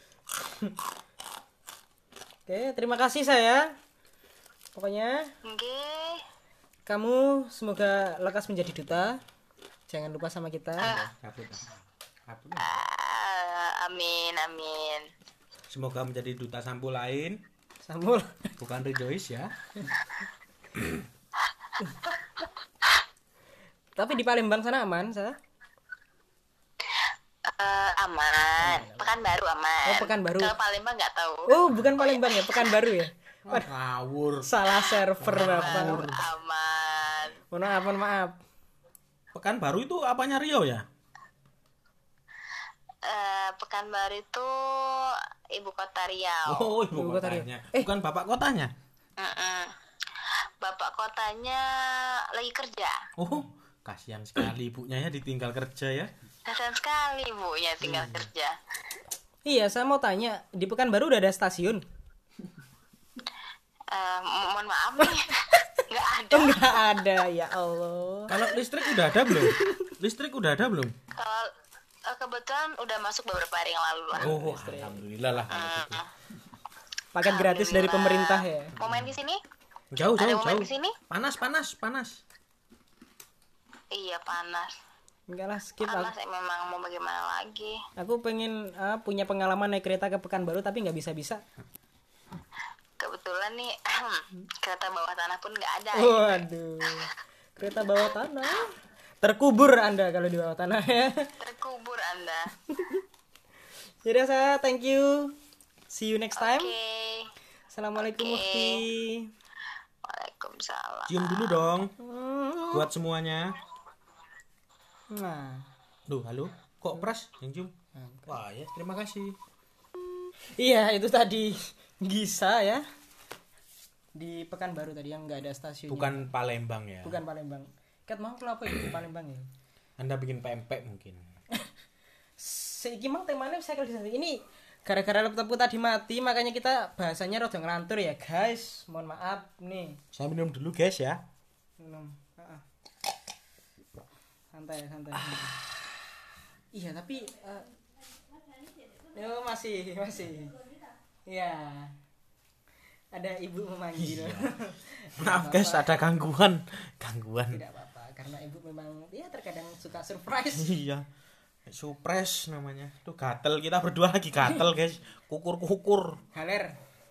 Oke, terima kasih saya. Pokoknya Oke. kamu semoga lekas menjadi duta. Jangan lupa sama kita. Kabut. Kabut. Ah, amin amin. Semoga menjadi duta sampo lain, Sambul. bukan Rejoice ya. Tapi di Palembang sana aman, saya. Eh, aman. Pekanbaru aman. Oh, Pekanbaru. Kalau Palembang nggak tahu. Oh, bukan Palembang ya, Pekanbaru ya. Wah, ngawur. Salah server Pekanbaru Bapak. aman. Mohon maaf, mohon maaf. Pekanbaru itu apanya Rio ya? Eh, Pekanbaru itu ibu kota Riau. Oh, ibu Ibu kota Rio. kotanya. Eh. Bukan bapak kotanya. Mm-mm. Bapak kotanya lagi kerja. Oh, kasihan sekali ibunya ya ditinggal kerja ya. Kasian sekali ibunya tinggal kerja. Iya, saya mau tanya, di Pekanbaru udah ada stasiun? Eh, mo- mohon maaf nih, nggak ada. Enggak ada, ya Allah. Kalau listrik udah ada belum? Listrik udah ada belum? Kalau eh, kebetulan udah masuk beberapa hari yang lalu lah. Oh, alhamdulillah lah kalau gitu. Paket gratis dari pemerintah ya. Mau main di sini? Jauh, Ada jauh, yang main jauh. di sini? Panas, panas, panas. Iya panas. Enggak lah, skip. Panas Aku, ya memang mau bagaimana lagi. aku pengen ah, punya pengalaman naik kereta ke Pekanbaru tapi nggak bisa-bisa. Kebetulan nih kereta bawah tanah pun nggak ada. Waduh. Kereta bawah tanah. Terkubur Anda kalau di bawah tanah ya. Terkubur Anda. Jadi saya thank you. See you next time. Oke. Assalamualaikum Oke. Mufti. Waalaikumsalam. Cium dulu dong buat semuanya. Nah, Duh, halo. Kok pras yang cium? Wah, ya terima kasih. iya itu tadi Gisa ya di Pekanbaru tadi yang nggak ada stasiunnya. Bukan Palembang ya. Bukan Palembang. Kat mau kenapa ya di Palembang ya? Anda bikin pempek mungkin. Seiki mang temanya cycle distancing. Ini gara-gara laptopku tadi mati makanya kita bahasanya rada ngelantur ya guys. Mohon maaf nih. Saya minum dulu guys ya. Minum. Heeh. Santai santai. santai. Iya tapi uh, yo masih masih. Iya. Ada ibu memanggil. Maaf guys, ada gangguan. Gangguan. Tidak apa-apa karena ibu memang ya terkadang suka surprise. Iya. Surprise namanya. Tuh gatel, kita berdua lagi gatel guys. Kukur-kukur. Galer.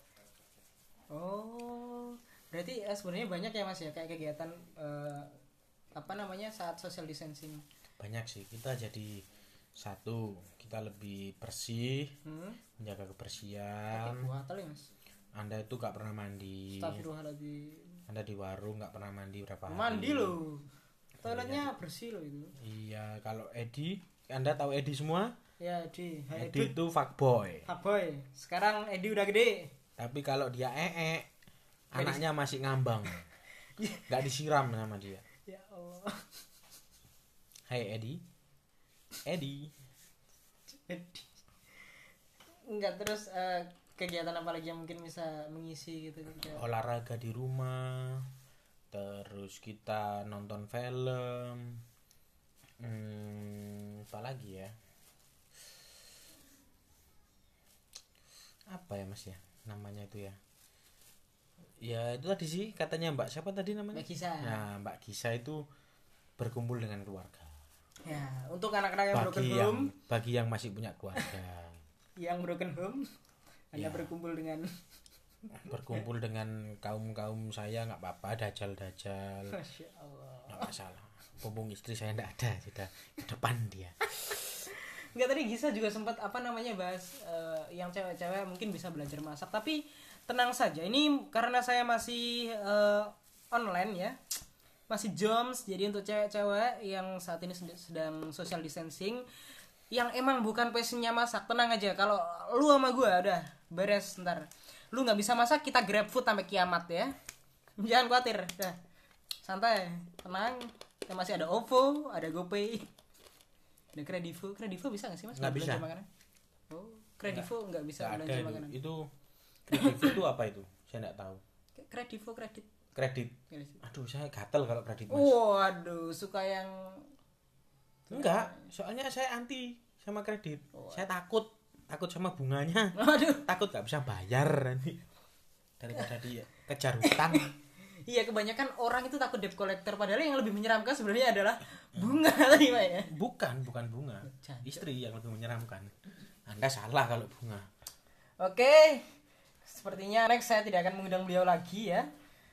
Oh, berarti eh, sebenarnya banyak ya Mas ya kayak kegiatan eh, apa namanya saat social distancing. Banyak sih. Kita jadi satu, kita lebih bersih, Hmm? menjaga Pakai kebersihan. buatal ya Mas. Anda itu gak pernah mandi. Astagfirullahaladzim. Anda di warung gak pernah mandi berapa hari. Mandi loh. Toiletnya bersih loh itu. Iya, kalau Edi, Anda tahu Edi semua? Ya Edi. Hai Edi Edi. itu fuckboy. Boy. Sekarang Edi udah gede. Tapi kalau dia ee, anaknya masih ngambang. Gak disiram sama dia. Ya Allah. Hai Edi. Edi. Edi. Enggak terus eh, kegiatan apa lagi yang mungkin bisa mengisi gitu kayak Olahraga di rumah. Terus kita nonton film. Hmm, apa lagi ya? Apa ya Mas ya? Namanya itu ya. Ya itu tadi sih katanya Mbak siapa tadi namanya? Mbak Gisa. Nah, Mbak Gisa itu berkumpul dengan keluarga. Ya, untuk anak-anak yang broken Bagi home, yang bagi yang masih punya keluarga. yang broken home, Anda Ya. berkumpul dengan Berkumpul dengan kaum-kaum saya nggak apa-apa, dajal-dajal. Masya Allah. Nggak masalah. Mumpung istri saya nggak ada, sudah ke depan dia. Enggak tadi Gisa juga sempat apa namanya bahas eh, yang cewek-cewek mungkin bisa belajar masak, tapi tenang saja. Ini karena saya masih eh, online ya. Masih joms, jadi untuk cewek-cewek yang saat ini sed- sedang social distancing yang emang bukan passionnya masak, tenang aja. Kalau lu sama gue udah beres ntar. Lu nggak bisa masak, kita grab food sampai kiamat ya. Jangan khawatir, dah. Santai, tenang. Ya masih ada OVO, ada GoPay. Ada Kredivo, Kredivo bisa nggak sih Mas? Nggak belanja bisa. makanan? Oh, Kredivo nggak bisa Nggak ada belanja itu. makanan. Itu kredit itu apa itu? Saya nggak tahu. Kredivo kredit. Kredit. Kredit. Aduh, saya gatel kalau kredit Mas. Waduh, suka yang Enggak, soalnya saya anti sama kredit. Saya takut, takut sama bunganya. Waduh. Takut gak bisa bayar nanti. Daripada dia kejar hutang. Iya, kebanyakan orang itu takut debt collector, padahal yang lebih menyeramkan sebenarnya adalah bunga tadi Pak ya. Bukan, bukan bunga. Jancuk. Istri yang lebih menyeramkan. Anda salah kalau bunga. Oke. Sepertinya next saya tidak akan mengundang beliau lagi ya.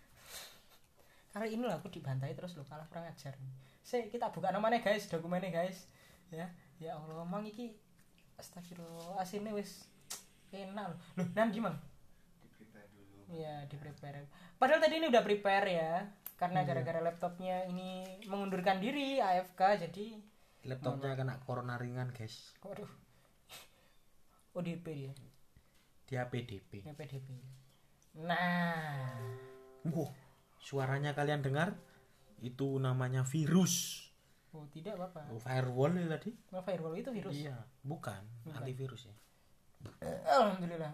Kali ini lah aku dibantai terus lo kalah kurang ajar. Saya kita buka namanya guys, dokumennya guys. Ya, ya Allah, mang iki astagfirullah, asine wis enak loh. Loh, nanti mang. Iya, di prepare. Padahal tadi ini udah prepare ya. Karena gara-gara laptopnya ini mengundurkan diri A F K jadi Laptopnya kena corona ringan, guys. waduh. O D P dia. Dia P D P. Ya P D P. Nah, Wah, suaranya kalian dengar? Itu namanya virus. oh tidak apa-apa. Oh, firewall itu tadi? Nah, firewall itu virus. Iya, bukan, Bukan. antivirus ya. Alhamdulillah.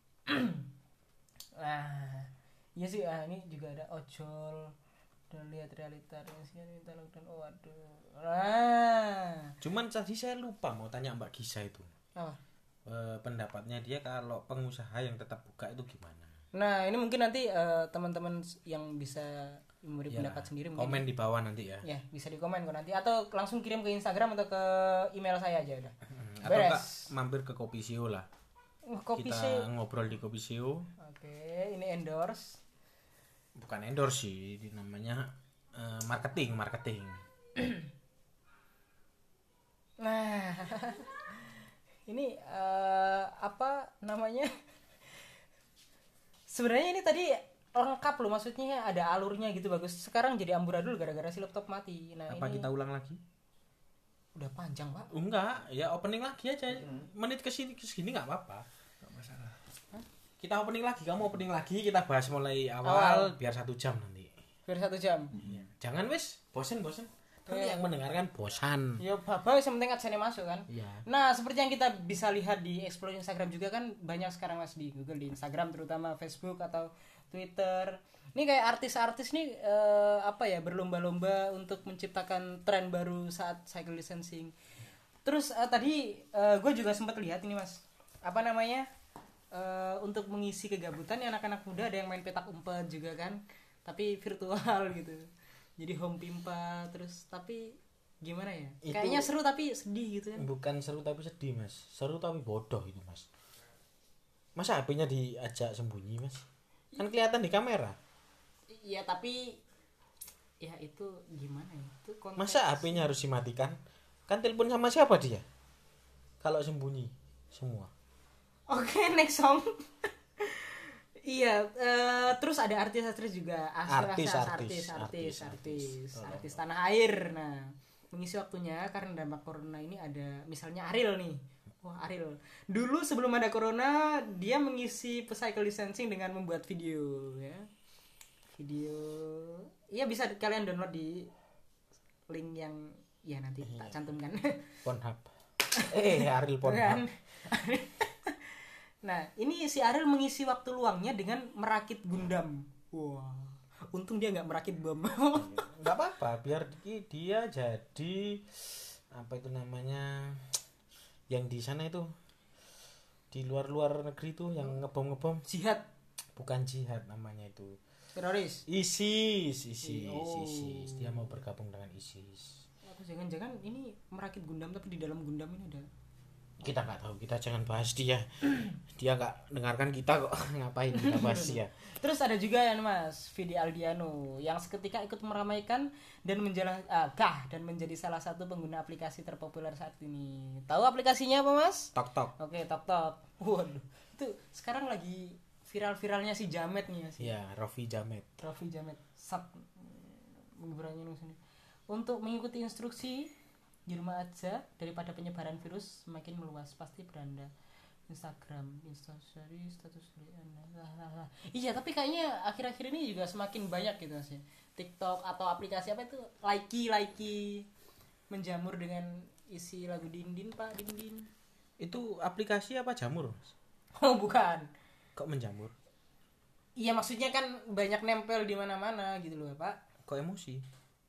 Nah, iya sih, ah, ini juga ada ojol dan lihat realita dan sini minta lockdown. Oh, waduh. Nah, Cuman tadi saya lupa mau tanya Mbak Gisa itu. apa? Eh, pendapatnya dia kalau pengusaha yang tetap buka itu gimana? Nah, ini mungkin nanti eh, teman-teman yang bisa memberi Ya, pendapat sendiri mungkin. komen di bawah nanti ya. Ya, bisa di komen kok nanti atau langsung kirim ke Instagram atau ke email saya aja udah. Hmm, atau Beres. enggak mampir ke Kopi Sio lah. Oh, kopi Kita sih. ngobrol di Kopi Sio. Oke, ini endorse. Bukan endorse sih, ini namanya eh, marketing, marketing. Nah, ini eh, apa namanya? Sebenarnya ini tadi lengkap loh, maksudnya ada alurnya gitu bagus. Sekarang jadi amburadul gara-gara si laptop mati. Nah, Apa ini kita ulang lagi? udah panjang, Pak. Enggak, ya opening lagi aja. Menit ke sini ke sini enggak apa-apa. Enggak masalah. Kita opening lagi, kamu opening lagi, kita bahas mulai awal, Awal. biar satu jam nanti. Biar satu jam. Iya. Jangan wes, bosen-bosen. Nanti Iya. yang mendengarkan bosan. Ya bapak yang penting adsense masuk kan. Iya. Nah, seperti yang kita bisa lihat di explore Instagram juga kan banyak sekarang Mas di Google, di Instagram terutama, Facebook atau Twitter. Ini kayak artis-artis nih eh, apa ya, berlomba-lomba untuk menciptakan tren baru saat cycle distancing. Terus eh, tadi gue juga sempat lihat ini Mas. Apa namanya? Eh, untuk mengisi kegabutan ya anak-anak muda ada yang main petak umpet juga kan. Tapi virtual gitu. Jadi home pimpa terus tapi gimana ya? Itu- Kayaknya seru tapi sedih gitu kan. Bukan seru tapi sedih, Mas. Seru tapi bodoh itu, Mas. Masa H P-nya diajak sembunyi, Mas? Kan kelihatan di kamera. Iya tapi ya itu gimana ya? Itu konteks. Masa H P-nya harus dimatikan? Kan telepon sama siapa dia? Kalau sembunyi semua. Oke, next song. Iya, eh, terus ada artis-artis juga, Artis, artis, artis, artis, artis, artis, artis, artis. artis tanah air. Nah, mengisi waktunya karena dampak corona ini ada, misalnya Ariel nih. Wah, Ariel. Dulu sebelum ada corona, dia mengisi cycle distancing dengan membuat video, ya. Video, iya bisa kalian download di link yang ya nanti tak cantumkan. Pornhub. Eh, Ariel Pornhub. Nah, ini si Ariel mengisi waktu luangnya dengan merakit Gundam. Wah, untung dia nggak merakit bom. Enggak apa-apa, biar di- dia jadi apa itu namanya? Yang di sana itu di luar-luar negeri tuh yang ngebom-ngebom, Jihad, bukan jihad namanya itu. teroris. ISIS, ISIS, Oh. ISIS. Dia mau bergabung dengan ISIS. Atau jangan-jangan ini merakit Gundam tapi di dalam Gundam ini ada. Kita nggak tahu, kita jangan bahas dia. Dia nggak dengarkan kita kok. Ngapain kita bahas dia? Terus ada juga ya Mas, Vidi Aldiano yang seketika ikut meramaikan dan menjalah ah, kah, dan menjadi salah satu pengguna aplikasi terpopuler saat ini. Tahu aplikasinya apa Mas? Tok tok. Oke, Tok Tok. Waduh, itu sekarang lagi viral-viralnya si Jamet nih ya si Ya, Rofi Jamet. Raffi Jamet sat menyeberangi sini. Untuk mengikuti instruksi di rumah aja daripada penyebaran virus semakin meluas, pasti beranda Instagram, Instastory, status lah, lah, lah. Iya, tapi kayaknya akhir-akhir ini juga semakin banyak gitu sih. TikTok atau aplikasi apa itu Likee, Likee menjamur dengan isi lagu Dindin Pak, Dindin. Itu aplikasi apa jamur, Mas? Oh, bukan. Kok menjamur? Iya, maksudnya kan banyak nempel di mana-mana gitu loh, Pak. Kok emosi?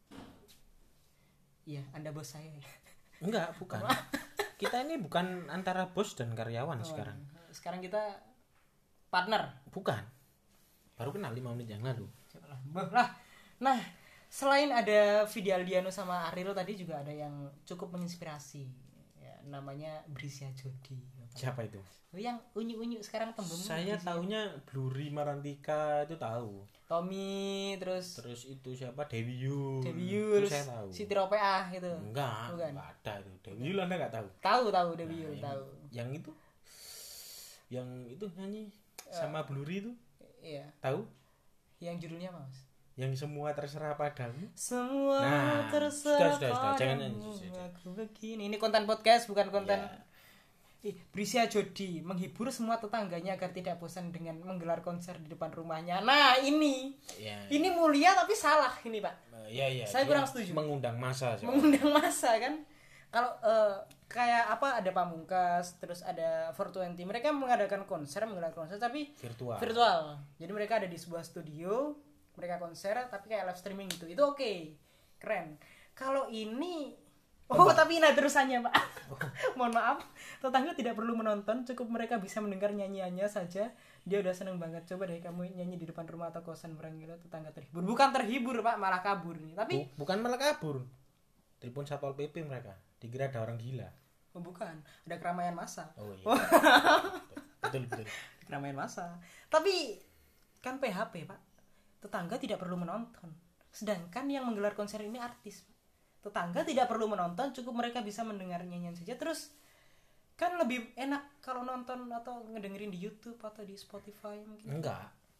Iya, Anda bos saya. Enggak, bukan. Kita ini bukan antara bos dan karyawan sekarang. Sekarang kita partner. Bukan. Baru kenal lima menit yang lalu. Bah, lah. Nah, selain ada Vidi Aldiano sama Ariel tadi juga ada yang cukup menginspirasi. Ya, namanya Brisya Jodi. Siapa itu? Yang unyu-unyu sekarang tembem. Saya taunya Bluri Marantika itu tahu. Tommy, terus Terus itu siapa? Dewi Yul. Dewi Itu Yul, saya tahu. si Tiro P A itu. Enggak, Bukan. enggak ada itu. Dewi Yul Anda enggak tahu. Tahu tahu Dewi Nah, Yul, yang, tahu. yang itu yang itu nyanyi sama Bluri itu Iya. tahu? Yang judulnya apa, Mas? Yang semua terserah padamu. Semua Nah, terserah. sudah, sudah, sudah. Jangan padamu, nyanyi, sudah. aku begini. Ini konten podcast bukan konten. Ya. Ih, Brisya Jodi menghibur semua tetangganya agar tidak bosan dengan menggelar konser di depan rumahnya. Nah, ini. Ya. Ini mulia tapi salah ini, Pak. Eh, ya, ya. Saya dia kurang setuju. Mengundang masa. soalnya. Mengundang massa kan. Kalau eh, kayak apa ada Pamungkas, terus ada four twenty. Mereka mengadakan konser, menggelar konser tapi Virtual. virtual. Jadi mereka ada di sebuah studio, mereka konser tapi kayak live streaming gitu. Itu oke. Keren. Kalau ini oh, tapi ini ada terusannya, Pak. Mohon maaf, tetangga tidak perlu menonton, cukup mereka bisa mendengar nyanyiannya saja. Dia udah seneng banget. Coba deh kamu nyanyi di depan rumah atau kosan barangkali tetangga terhibur. Bukan terhibur, Pak, malah kabur nih. Tapi Bu- bukan malah kabur. Telepon Satpol P P mereka. Dikira ada orang gila. oh, bukan, ada keramaian massa. Oh iya. betul betul. Keramaian massa. Tapi kan P H P, Pak. Tetangga tidak perlu menonton. Sedangkan yang menggelar konser ini artis, Pak. Tetangga tidak perlu menonton, cukup mereka bisa mendengar nyanyian saja. Terus kan lebih enak kalau nonton atau ngedengerin di YouTube atau di Spotify mungkin. Enggak.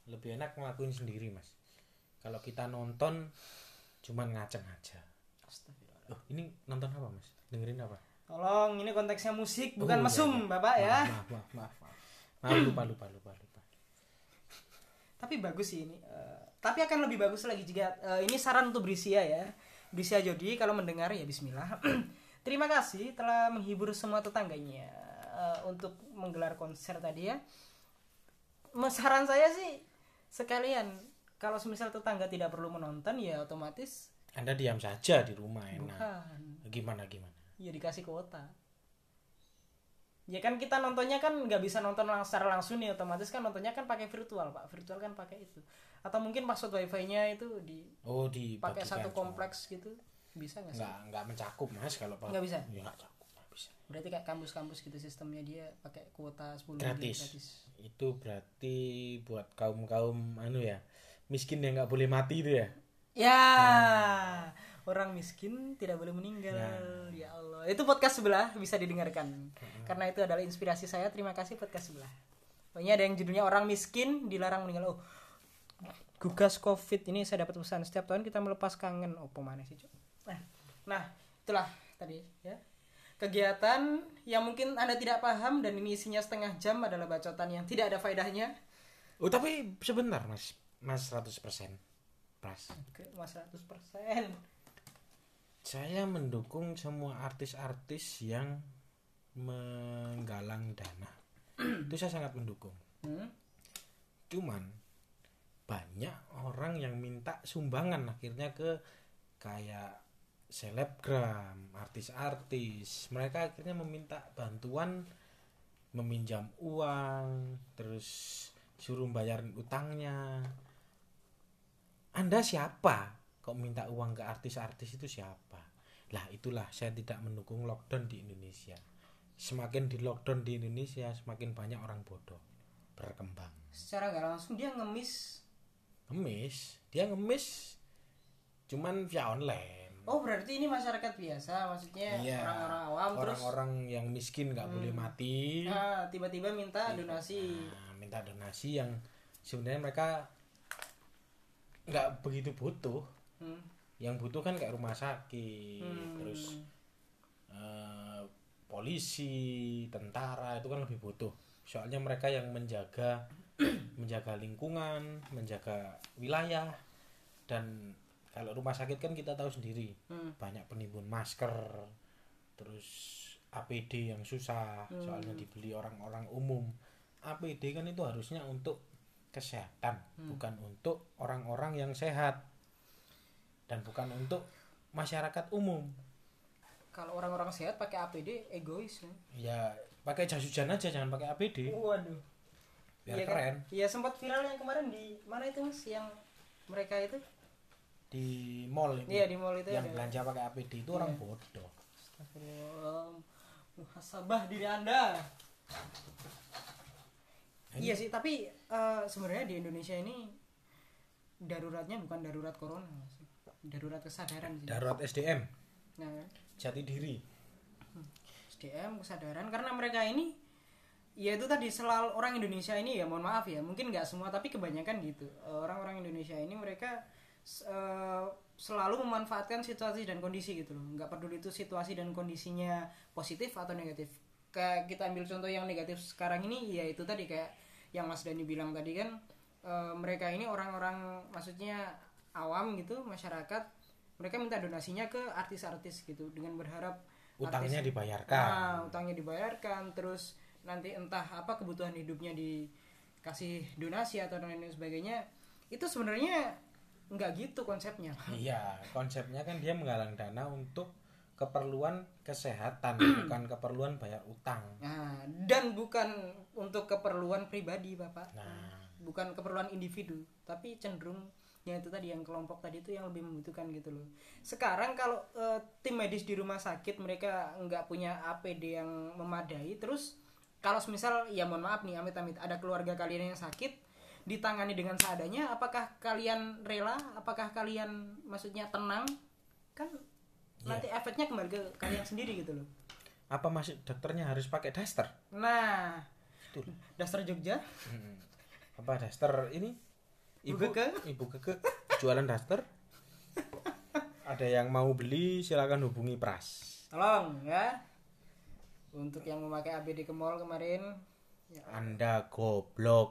lebih enak ngelakuin sendiri mas. Kalau kita nonton cuman ngaceng aja. Astagfirullah. Oh, ini nonton apa mas? Dengerin apa? Tolong, ini konteksnya musik bukan Oh, mesum iya, iya. bapak ya. Maaf maaf maaf maaf. Maaf lupa lupa lupa lupa. Tapi bagus sih ini. Eh, tapi akan lebih bagus lagi jika eh, ini saran untuk Brisia ya. Brisia Jodi kalau mendengar ya Bismillah. Terima kasih telah menghibur semua tetangganya eh, untuk menggelar konser tadi ya. Mas, saran saya sih sekalian kalau semisal tetangga tidak perlu menonton ya otomatis Anda diam saja di rumah enak. bukan. Gimana gimana? Ya dikasih kuota. Ya kan kita nontonnya kan nggak bisa nonton lang- secara langsung nih, otomatis kan nontonnya kan pakai virtual pak, virtual kan pakai itu. Atau mungkin password wifi-nya itu di Oh di pakai satu kompleks gitu, bisa nggak sih? Nggak nggak mencakup mas kalau pak. Nggak bisa? Ya, nggak cakup nggak bisa. Berarti kayak kampus-kampus gitu sistemnya dia pakai kuota sepuluh Gratis. gratis. Itu berarti buat kaum kaum anu ya miskin yang nggak boleh mati itu ya. Ya, orang miskin tidak boleh meninggal. Nah. Ya Allah. Itu podcast sebelah bisa didengarkan. Karena itu adalah inspirasi saya. Terima kasih podcast sebelah. Pokoknya ada yang judulnya orang miskin dilarang meninggal. Oh, gugas Covid ini saya dapat pesan setiap tahun kita melepas kangen. Oh, pemana sih, Cuk? Nah, nah, itulah tadi ya. Kegiatan yang mungkin Anda tidak paham dan ini isinya setengah jam adalah bacotan yang tidak ada faedahnya. Oh tapi sebentar mas, mas seratus persen Pras. Oke, Mas seratus persen. Saya mendukung semua artis-artis yang menggalang dana. Itu saya sangat mendukung. Hmm? Cuman banyak orang yang minta sumbangan akhirnya ke kayak selebgram, artis-artis. Mereka akhirnya meminta bantuan, meminjam uang, terus suruh bayarin utangnya. Anda siapa kok minta uang ke artis-artis itu siapa? Lah itulah saya tidak mendukung lockdown di Indonesia. Semakin di lockdown di Indonesia semakin banyak orang bodoh berkembang. Secara nggak langsung dia ngemis. Ngemis, dia ngemis cuman via online. Oh berarti ini masyarakat biasa, maksudnya Iya, orang-orang awam orang-orang yang miskin nggak boleh mati. terus nah, tiba-tiba minta donasi. Nah, minta donasi yang sebenarnya mereka nggak begitu butuh. Hmm. Yang butuh kan kayak rumah sakit, Hmm. terus eh, polisi, tentara itu kan lebih butuh. Soalnya mereka yang menjaga menjaga lingkungan, menjaga wilayah. Dan kalau rumah sakit kan kita tahu sendiri, Hmm. banyak penimbun masker, terus A P D yang susah, Hmm. soalnya dibeli orang-orang umum. A P D kan itu harusnya untuk kesehatan, Hmm. bukan untuk orang-orang yang sehat dan bukan untuk masyarakat umum. Kalau orang-orang sehat pakai A P D egois. Ya. Ya pakai jas hujan aja, jangan pakai A P D Waduh. biar Iya kan? keren. Iya sempat viral yang kemarin di mana itu mas, yang mereka itu? Di mall itu, Iya di mall itu yang ada. belanja pakai A P D itu orang bodoh. Astagfirullah. Muhasabah diri anda. Iya sih, tapi eh, sebenarnya di Indonesia ini daruratnya bukan darurat corona, Mas. Darurat kesadaran sih. Darurat S D M, Nah, kan? jati diri. S D M kesadaran karena mereka ini ya itu tadi selalu orang Indonesia ini ya mohon maaf ya mungkin nggak semua tapi kebanyakan gitu orang-orang Indonesia ini mereka uh, selalu memanfaatkan situasi dan kondisi gitu loh, nggak peduli itu situasi dan kondisinya positif atau negatif. Kayak kita ambil contoh yang negatif sekarang ini ya itu tadi kayak yang Mas Dani bilang tadi kan uh, mereka ini orang-orang maksudnya awam gitu masyarakat, mereka minta donasinya ke artis-artis gitu dengan berharap Utangnya artis- dibayarkan. Nah, utangnya dibayarkan, terus nanti entah apa kebutuhan hidupnya dikasih donasi atau dan lain sebagainya. Itu sebenarnya nggak gitu konsepnya. Iya, konsepnya kan dia menggalang dana untuk keperluan kesehatan, bukan keperluan bayar utang. Nah, dan bukan untuk keperluan pribadi, Bapak. Nah, Bukan keperluan individu, tapi cenderung ya itu tadi yang kelompok tadi itu yang lebih membutuhkan gitu loh. Sekarang kalau eh, tim medis di rumah sakit mereka nggak punya A P D yang memadai, terus kalau misal ya mohon maaf nih amit-amit ada keluarga kalian yang sakit ditangani dengan seadanya, apakah kalian rela? Apakah kalian maksudnya tenang? Kan Ya. nanti efeknya kembali ke kalian sendiri gitu loh. apa masih dokternya harus pakai daster? Nah, Betul. dasar Jogja. Hmm. Apa daster ini Ibu ke Ibu Keke jualan daster. Ada yang mau beli silakan hubungi Pras. tolong ya. Untuk yang memakai A B D ke mall kemarin ya. Anda goblok.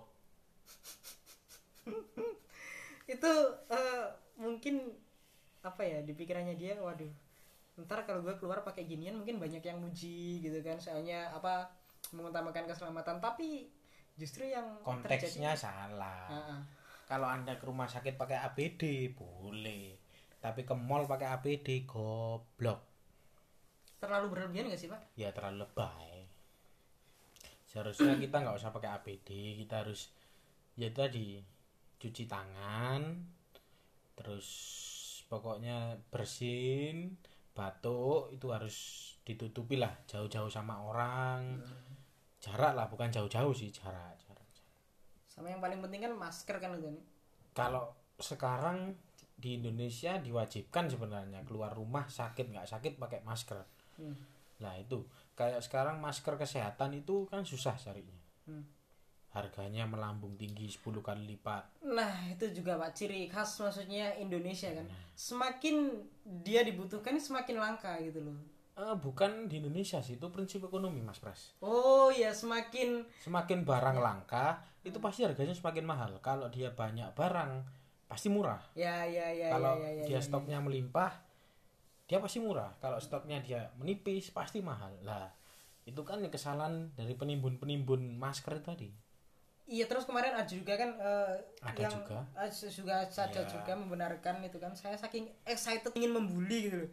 Itu uh, mungkin apa ya di pikirannya dia, waduh ntar kalau gue keluar pakai ginian mungkin banyak yang muji gitu kan, soalnya apa mengutamakan keselamatan, tapi justru yang konteksnya terjadi, salah. uh-uh. Kalau Anda ke rumah sakit pakai A P D boleh, tapi ke mall pakai A P D goblok. Terlalu berlebihan gak sih Pak? Ya terlalu lebay. Seharusnya kita nggak usah pakai A P D, kita harus ya tadi cuci tangan, terus pokoknya bersin, batuk itu harus ditutupi lah, jauh-jauh sama orang, jarak lah, bukan jauh-jauh sih, jarak, jarak, jarak. Sama yang paling penting kan masker kan itu. Kalau sekarang di Indonesia diwajibkan sebenarnya keluar rumah sakit nggak sakit pakai masker. Hmm. Nah itu kayak sekarang masker kesehatan itu kan susah carinya. Hmm. Harganya melambung tinggi sepuluh kali lipat. Nah itu juga Pak ciri khas maksudnya Indonesia kan. Nah. Semakin dia dibutuhkan semakin langka gitu loh. Uh, bukan di Indonesia sih, itu prinsip ekonomi Mas Pras. Oh ya semakin semakin barang ya. Langka itu pasti harganya semakin mahal. Kalau dia banyak barang pasti murah. Ya ya ya. Kalau ya, ya, dia ya, stoknya ya. melimpah dia pasti murah. Kalau stoknya dia menipis pasti mahal. Lah itu kan kesalahan dari penimbun-penimbun masker tadi. Iya terus kemarin ada juga kan uh, ada yang juga uh, juga ada ya. juga membenarkan itu kan, saya saking excited ingin membuli gitu loh.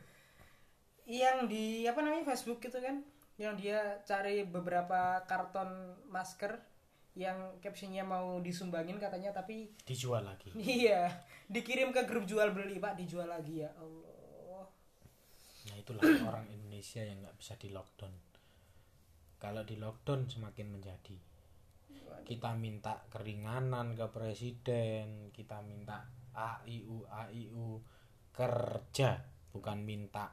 Yang di apa namanya Facebook gitu kan, yang dia cari beberapa karton masker yang captionnya mau disumbangin katanya tapi dijual lagi. Iya, dikirim ke grup jual beli Pak, dijual lagi ya Allah. Nah itulah orang Indonesia yang nggak bisa di lockdown. Kalau di lockdown semakin menjadi. Kita minta keringanan ke presiden, kita minta A I U A I U kerja, bukan minta.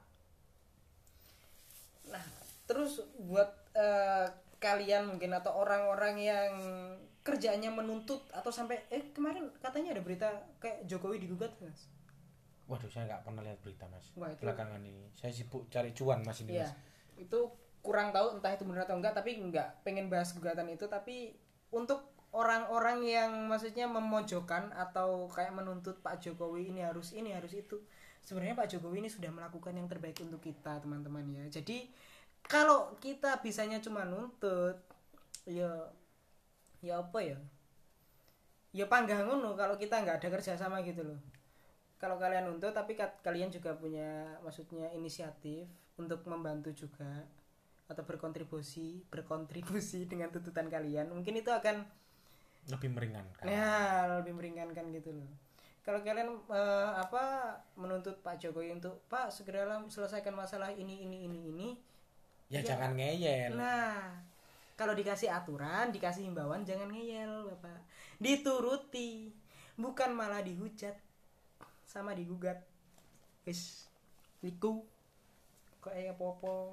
Nah, terus buat uh, kalian mungkin atau orang-orang yang kerjanya menuntut atau sampai eh kemarin katanya ada berita kayak Jokowi digugat Mas. Waduh, saya nggak pernah lihat berita Mas. Wah, itu... belakangan ini saya sibuk cari cuan Mas ini. Iya, Mas. Itu kurang tahu entah itu benar atau enggak, tapi enggak pengen bahas gugatan itu. Tapi untuk orang-orang yang maksudnya memojokkan atau kayak menuntut Pak Jokowi ini harus ini harus itu, sebenarnya Pak Jokowi ini sudah melakukan yang terbaik untuk kita teman-teman ya. Jadi kalau kita bisanya cuma nuntut ya ya apa ya ya panggah ngono kalau kita nggak ada kerjasama gitu loh. Kalau kalian nuntut tapi kalian juga punya maksudnya inisiatif untuk membantu juga atau berkontribusi berkontribusi dengan tuntutan kalian, mungkin itu akan lebih meringankan. Ya, lebih meringankan gitu loh. Kalau kalian uh, apa menuntut Pak Jokowi untuk Pak segeralah selesaikan masalah ini ini ini ini, ya, ya jangan ngeyel. Nah, kalau dikasih aturan, dikasih himbauan jangan ngeyel, Bapak. Dituruti, bukan malah dihujat sama digugat. Wis, iku kok kayak popo.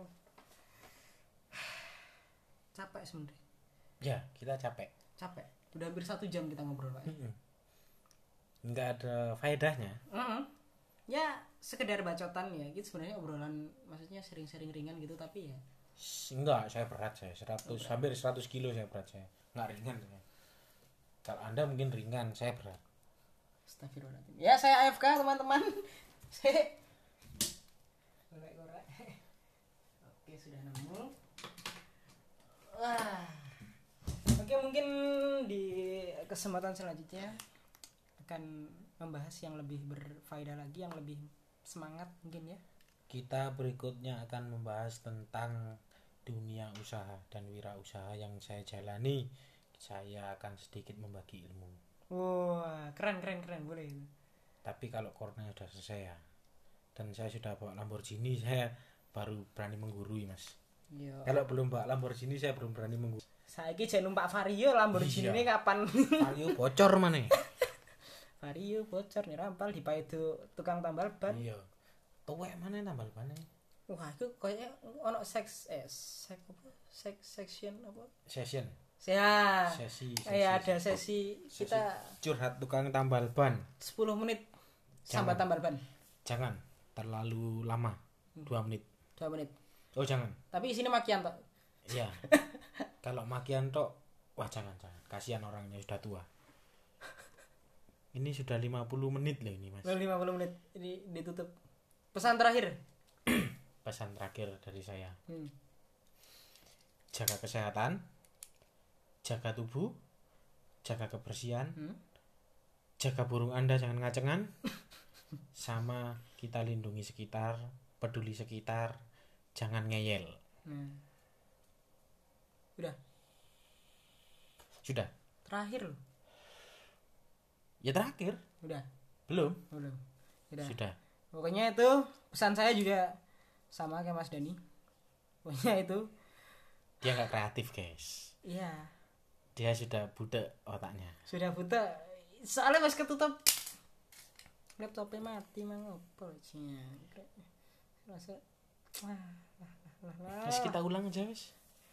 Capek sebenarnya. Ya, kita capek. Capek. Udah hampir satu jam kita ngobrol, Pak. Mm-hmm. Nggak ada faedahnya. Mm-hmm. Ya sekedar bacotan ya, gitu sebenarnya obrolan, maksudnya sering-sering ringan gitu, tapi ya. Enggak, saya berat saya seratus oh, hampir seratus kilo saya berat saya. Nggak ringan saya. Kalau Anda mungkin ringan, saya berat. Astagfirullahaladzim. Ya saya A F K teman-teman. Saya gorek-gorek. Oke sudah nemu. Wah. Oke mungkin di kesempatan selanjutnya akan membahas yang lebih berfaedah lagi, yang lebih semangat mungkin ya. Kita berikutnya akan membahas tentang dunia usaha dan wirausaha yang saya jalani. Saya akan sedikit membagi ilmu. Wah, keren keren keren boleh. Tapi kalau corona sudah selesai ya, dan saya sudah bawa Lamborghini, saya baru berani menggurui Mas. Yo. Kalau belum bawa Lamborghini saya belum berani menggurui. Saiki jangan numpak Vario, Lamborghini ini kapan? Vario bocor mana? Vario bocor nih rampal di paido tukang tambal ban. Iya. Tuwek mana tambal ban? Wah, itu kayaknya ono seks eh seks apa? Seks section apa? Session. Ya. Sesi, sesi, Kayak ada sesi. sesi kita Curhat tukang tambal ban. sepuluh menit Jangan. sambat tambal ban. Jangan terlalu lama. dua menit. dua menit. Oh, jangan. Tapi isinya makian toh. Iya. Kalau makian tok, wah jangan jangan. Kasihan orangnya sudah tua. Ini sudah lima puluh menit loh ini, Mas. lima puluh menit ini ditutup. Pesan terakhir. Pesan terakhir dari saya. Hmm. Jaga kesehatan, jaga tubuh, jaga kebersihan, Hmm. jaga burung Anda jangan ngacengan, sama kita lindungi sekitar, peduli sekitar, jangan ngeyel. Nah. Udah, Sudah? terakhir loh. Ya terakhir? Udah, Belum? belum. Udah. Sudah. Pokoknya itu pesan saya juga sama kayak Mas Dani. Pokoknya itu. Dia nggak kreatif, guys. Iya. Dia sudah budak otaknya. Sudah buta. Soalnya mas ketutup laptopnya mati mang opo sih. Rasa wah lah lah lah. Terus kita ulang aja, wis.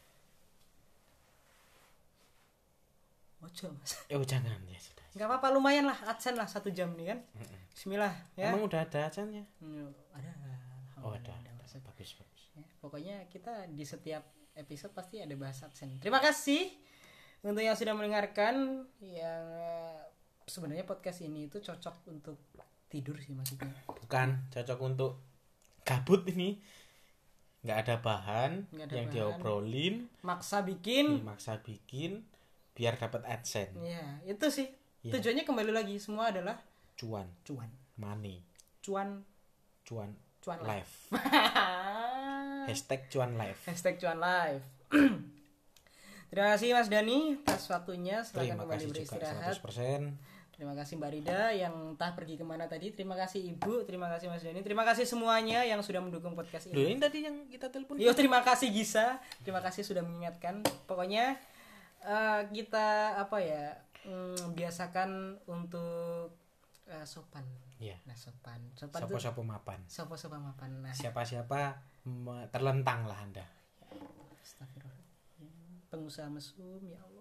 Ojo mas. Oh, jangan ya sudah. Enggak apa-apa, lumayan lah adsen lah satu jam nih kan. Bismillah ya. Emang udah ada acaranya? Hmm, ada. Oh, ada. Alhamdulillah, ada. Bagus, bagus. Ya, pokoknya kita di setiap episode pasti ada bahas adsen. Terima kasih untuk yang sudah mendengarkan. Yang eh, sebenarnya podcast ini itu cocok untuk tidur sih maksudnya. Bukan cocok untuk gabut ini. Nggak ada bahan Nggak ada yang bahan. diobrolin, Maksa bikin. dimaksa bikin biar dapat AdSense. Ya, itu sih. Ya. Tujuannya kembali lagi semua adalah Cuan, cuan. money, Cuan, cuan, cuan live. Hashtag cuan live. Hashtag cuan live. Terima kasih Mas Dani atas waktunya. Silakan Terima kembali kasih juga beristirahat. seratus persen. Terima kasih Mbak Rida yang entah pergi kemana tadi. Terima kasih Ibu. Terima kasih Mas Dani. Terima kasih semuanya yang sudah mendukung podcast Loh, ini. ini tadi yang kita telepon. Yo, terima kasih Gisa. Terima kasih sudah mengingatkan. Pokoknya eh, kita apa ya mm, biasakan untuk eh, sopan. Iya. Nah sopan. Sopan itu Sopo-sopo mapan. sopo-sopo mapan. Nah, Siapa-siapa me- terlentang lah Anda. Astagfirullahaladzim. Pengusaha mesum ya Allah.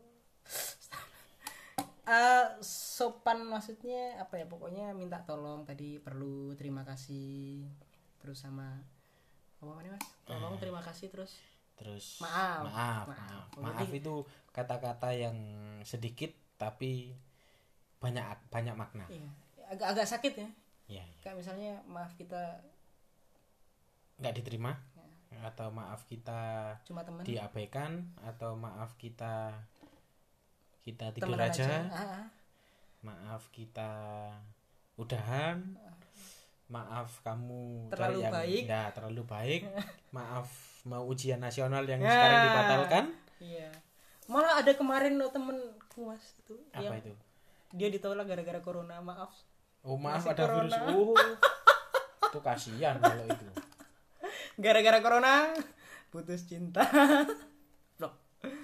Eh, sopan maksudnya apa ya, pokoknya minta tolong tadi perlu, terima kasih, terus sama apa namanya mas, tolong, terima kasih, terus Terus Maaf. maaf, Maaf. maaf. Oh, Maaf jadi- itu kata-kata yang sedikit tapi banyak banyak makna. iya, agak-agak sakit ya, Iya, iya. kayak misalnya maaf kita Nggak diterima atau maaf kita cuma teman, diabaikan atau maaf kita kita tidur temenan aja, Ah, ah. maaf kita udahan, maaf kamu Terlalu yang, baik. ya terlalu baik, maaf mau ujian nasional yang Ya. sekarang dibatalkan. Iya, malah ada kemarin lo temenku mas itu Apa yang itu? dia ditolak gara-gara corona, maaf. Oh maaf Masih ada virus. corona. Oh itu kasihan kalau itu. Gara-gara corona putus cinta. Blok.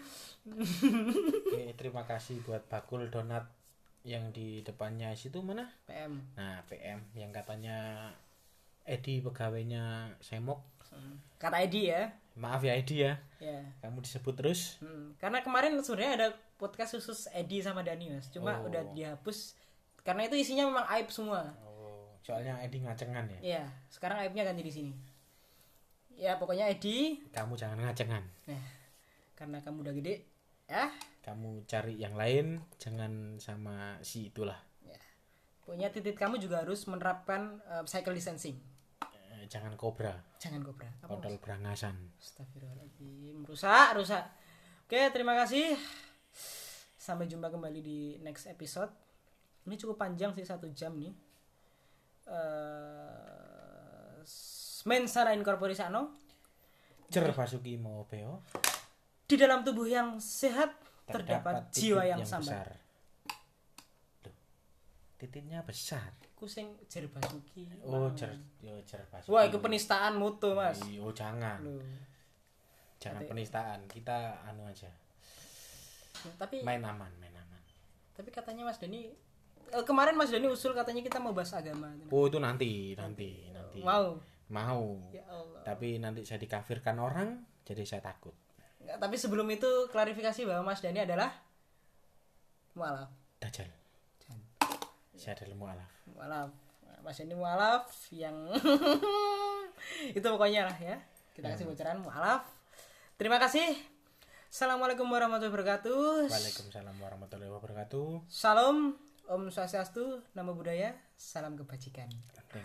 Oke, terima kasih buat Bakul Donat yang di depannya situ mana? P M. Nah P M yang katanya Edi pegawainya Semok. Kata Edi ya. Maaf ya Edi ya, Ya. kamu disebut terus. Hmm, karena kemarin sebenarnya ada podcast khusus Edi sama Dani mas, cuma Oh. udah dihapus karena itu isinya memang aib semua. Oh, soalnya Edi ngacengan ya. Iya, sekarang aibnya ganti di sini. Ya pokoknya Edi, Kamu jangan ngacengan. nah karena kamu udah gede, ya, Kamu cari yang lain, jangan sama si itulah. pokoknya titik kamu juga harus menerapkan uh, physical distancing. Eh, jangan kobra, Jangan kobra. Apa, Mas? kontol berangasan. Astagfirullahaladzim, rusak, rusak. Oke, terima kasih. Sampai jumpa kembali di next episode. Ini cukup panjang sih, satu jam nih. Uh, Mensana incorporis ano. Cer Basuki mau peo. Di dalam tubuh yang sehat terdapat, jiwa titik yang, sambat. besar. Loh, titiknya besar. Kusing Jer Basuki. Oh, Wah. cer, yo cer Basuki. Wah, itu penistaan mutu, Mas. Oh, jangan. Loh. Jangan Tapi- penistaan. Kita anu aja. Tapi Main aman, main aman. tapi katanya Mas Dani eh, kemarin Mas Dani usul katanya kita mau bahas agama. Oh, itu nanti, nanti, nanti. Mau. Mau. Ya Allah. Tapi nanti saya dikafirkan orang, jadi saya takut. Nggak, tapi sebelum itu klarifikasi bahwa Mas Dani adalah mualaf. Dajjal. Saya adalah mualaf. Mualaf. Mas Dani mualaf yang itu pokoknya lah ya. Kita kasih bocoran mualaf. Terima kasih. Assalamualaikum warahmatullahi wabarakatuh. Waalaikumsalam warahmatullahi wabarakatuh. Salam, Om Swastiastu, Namo Buddhaya, salam kebajikan.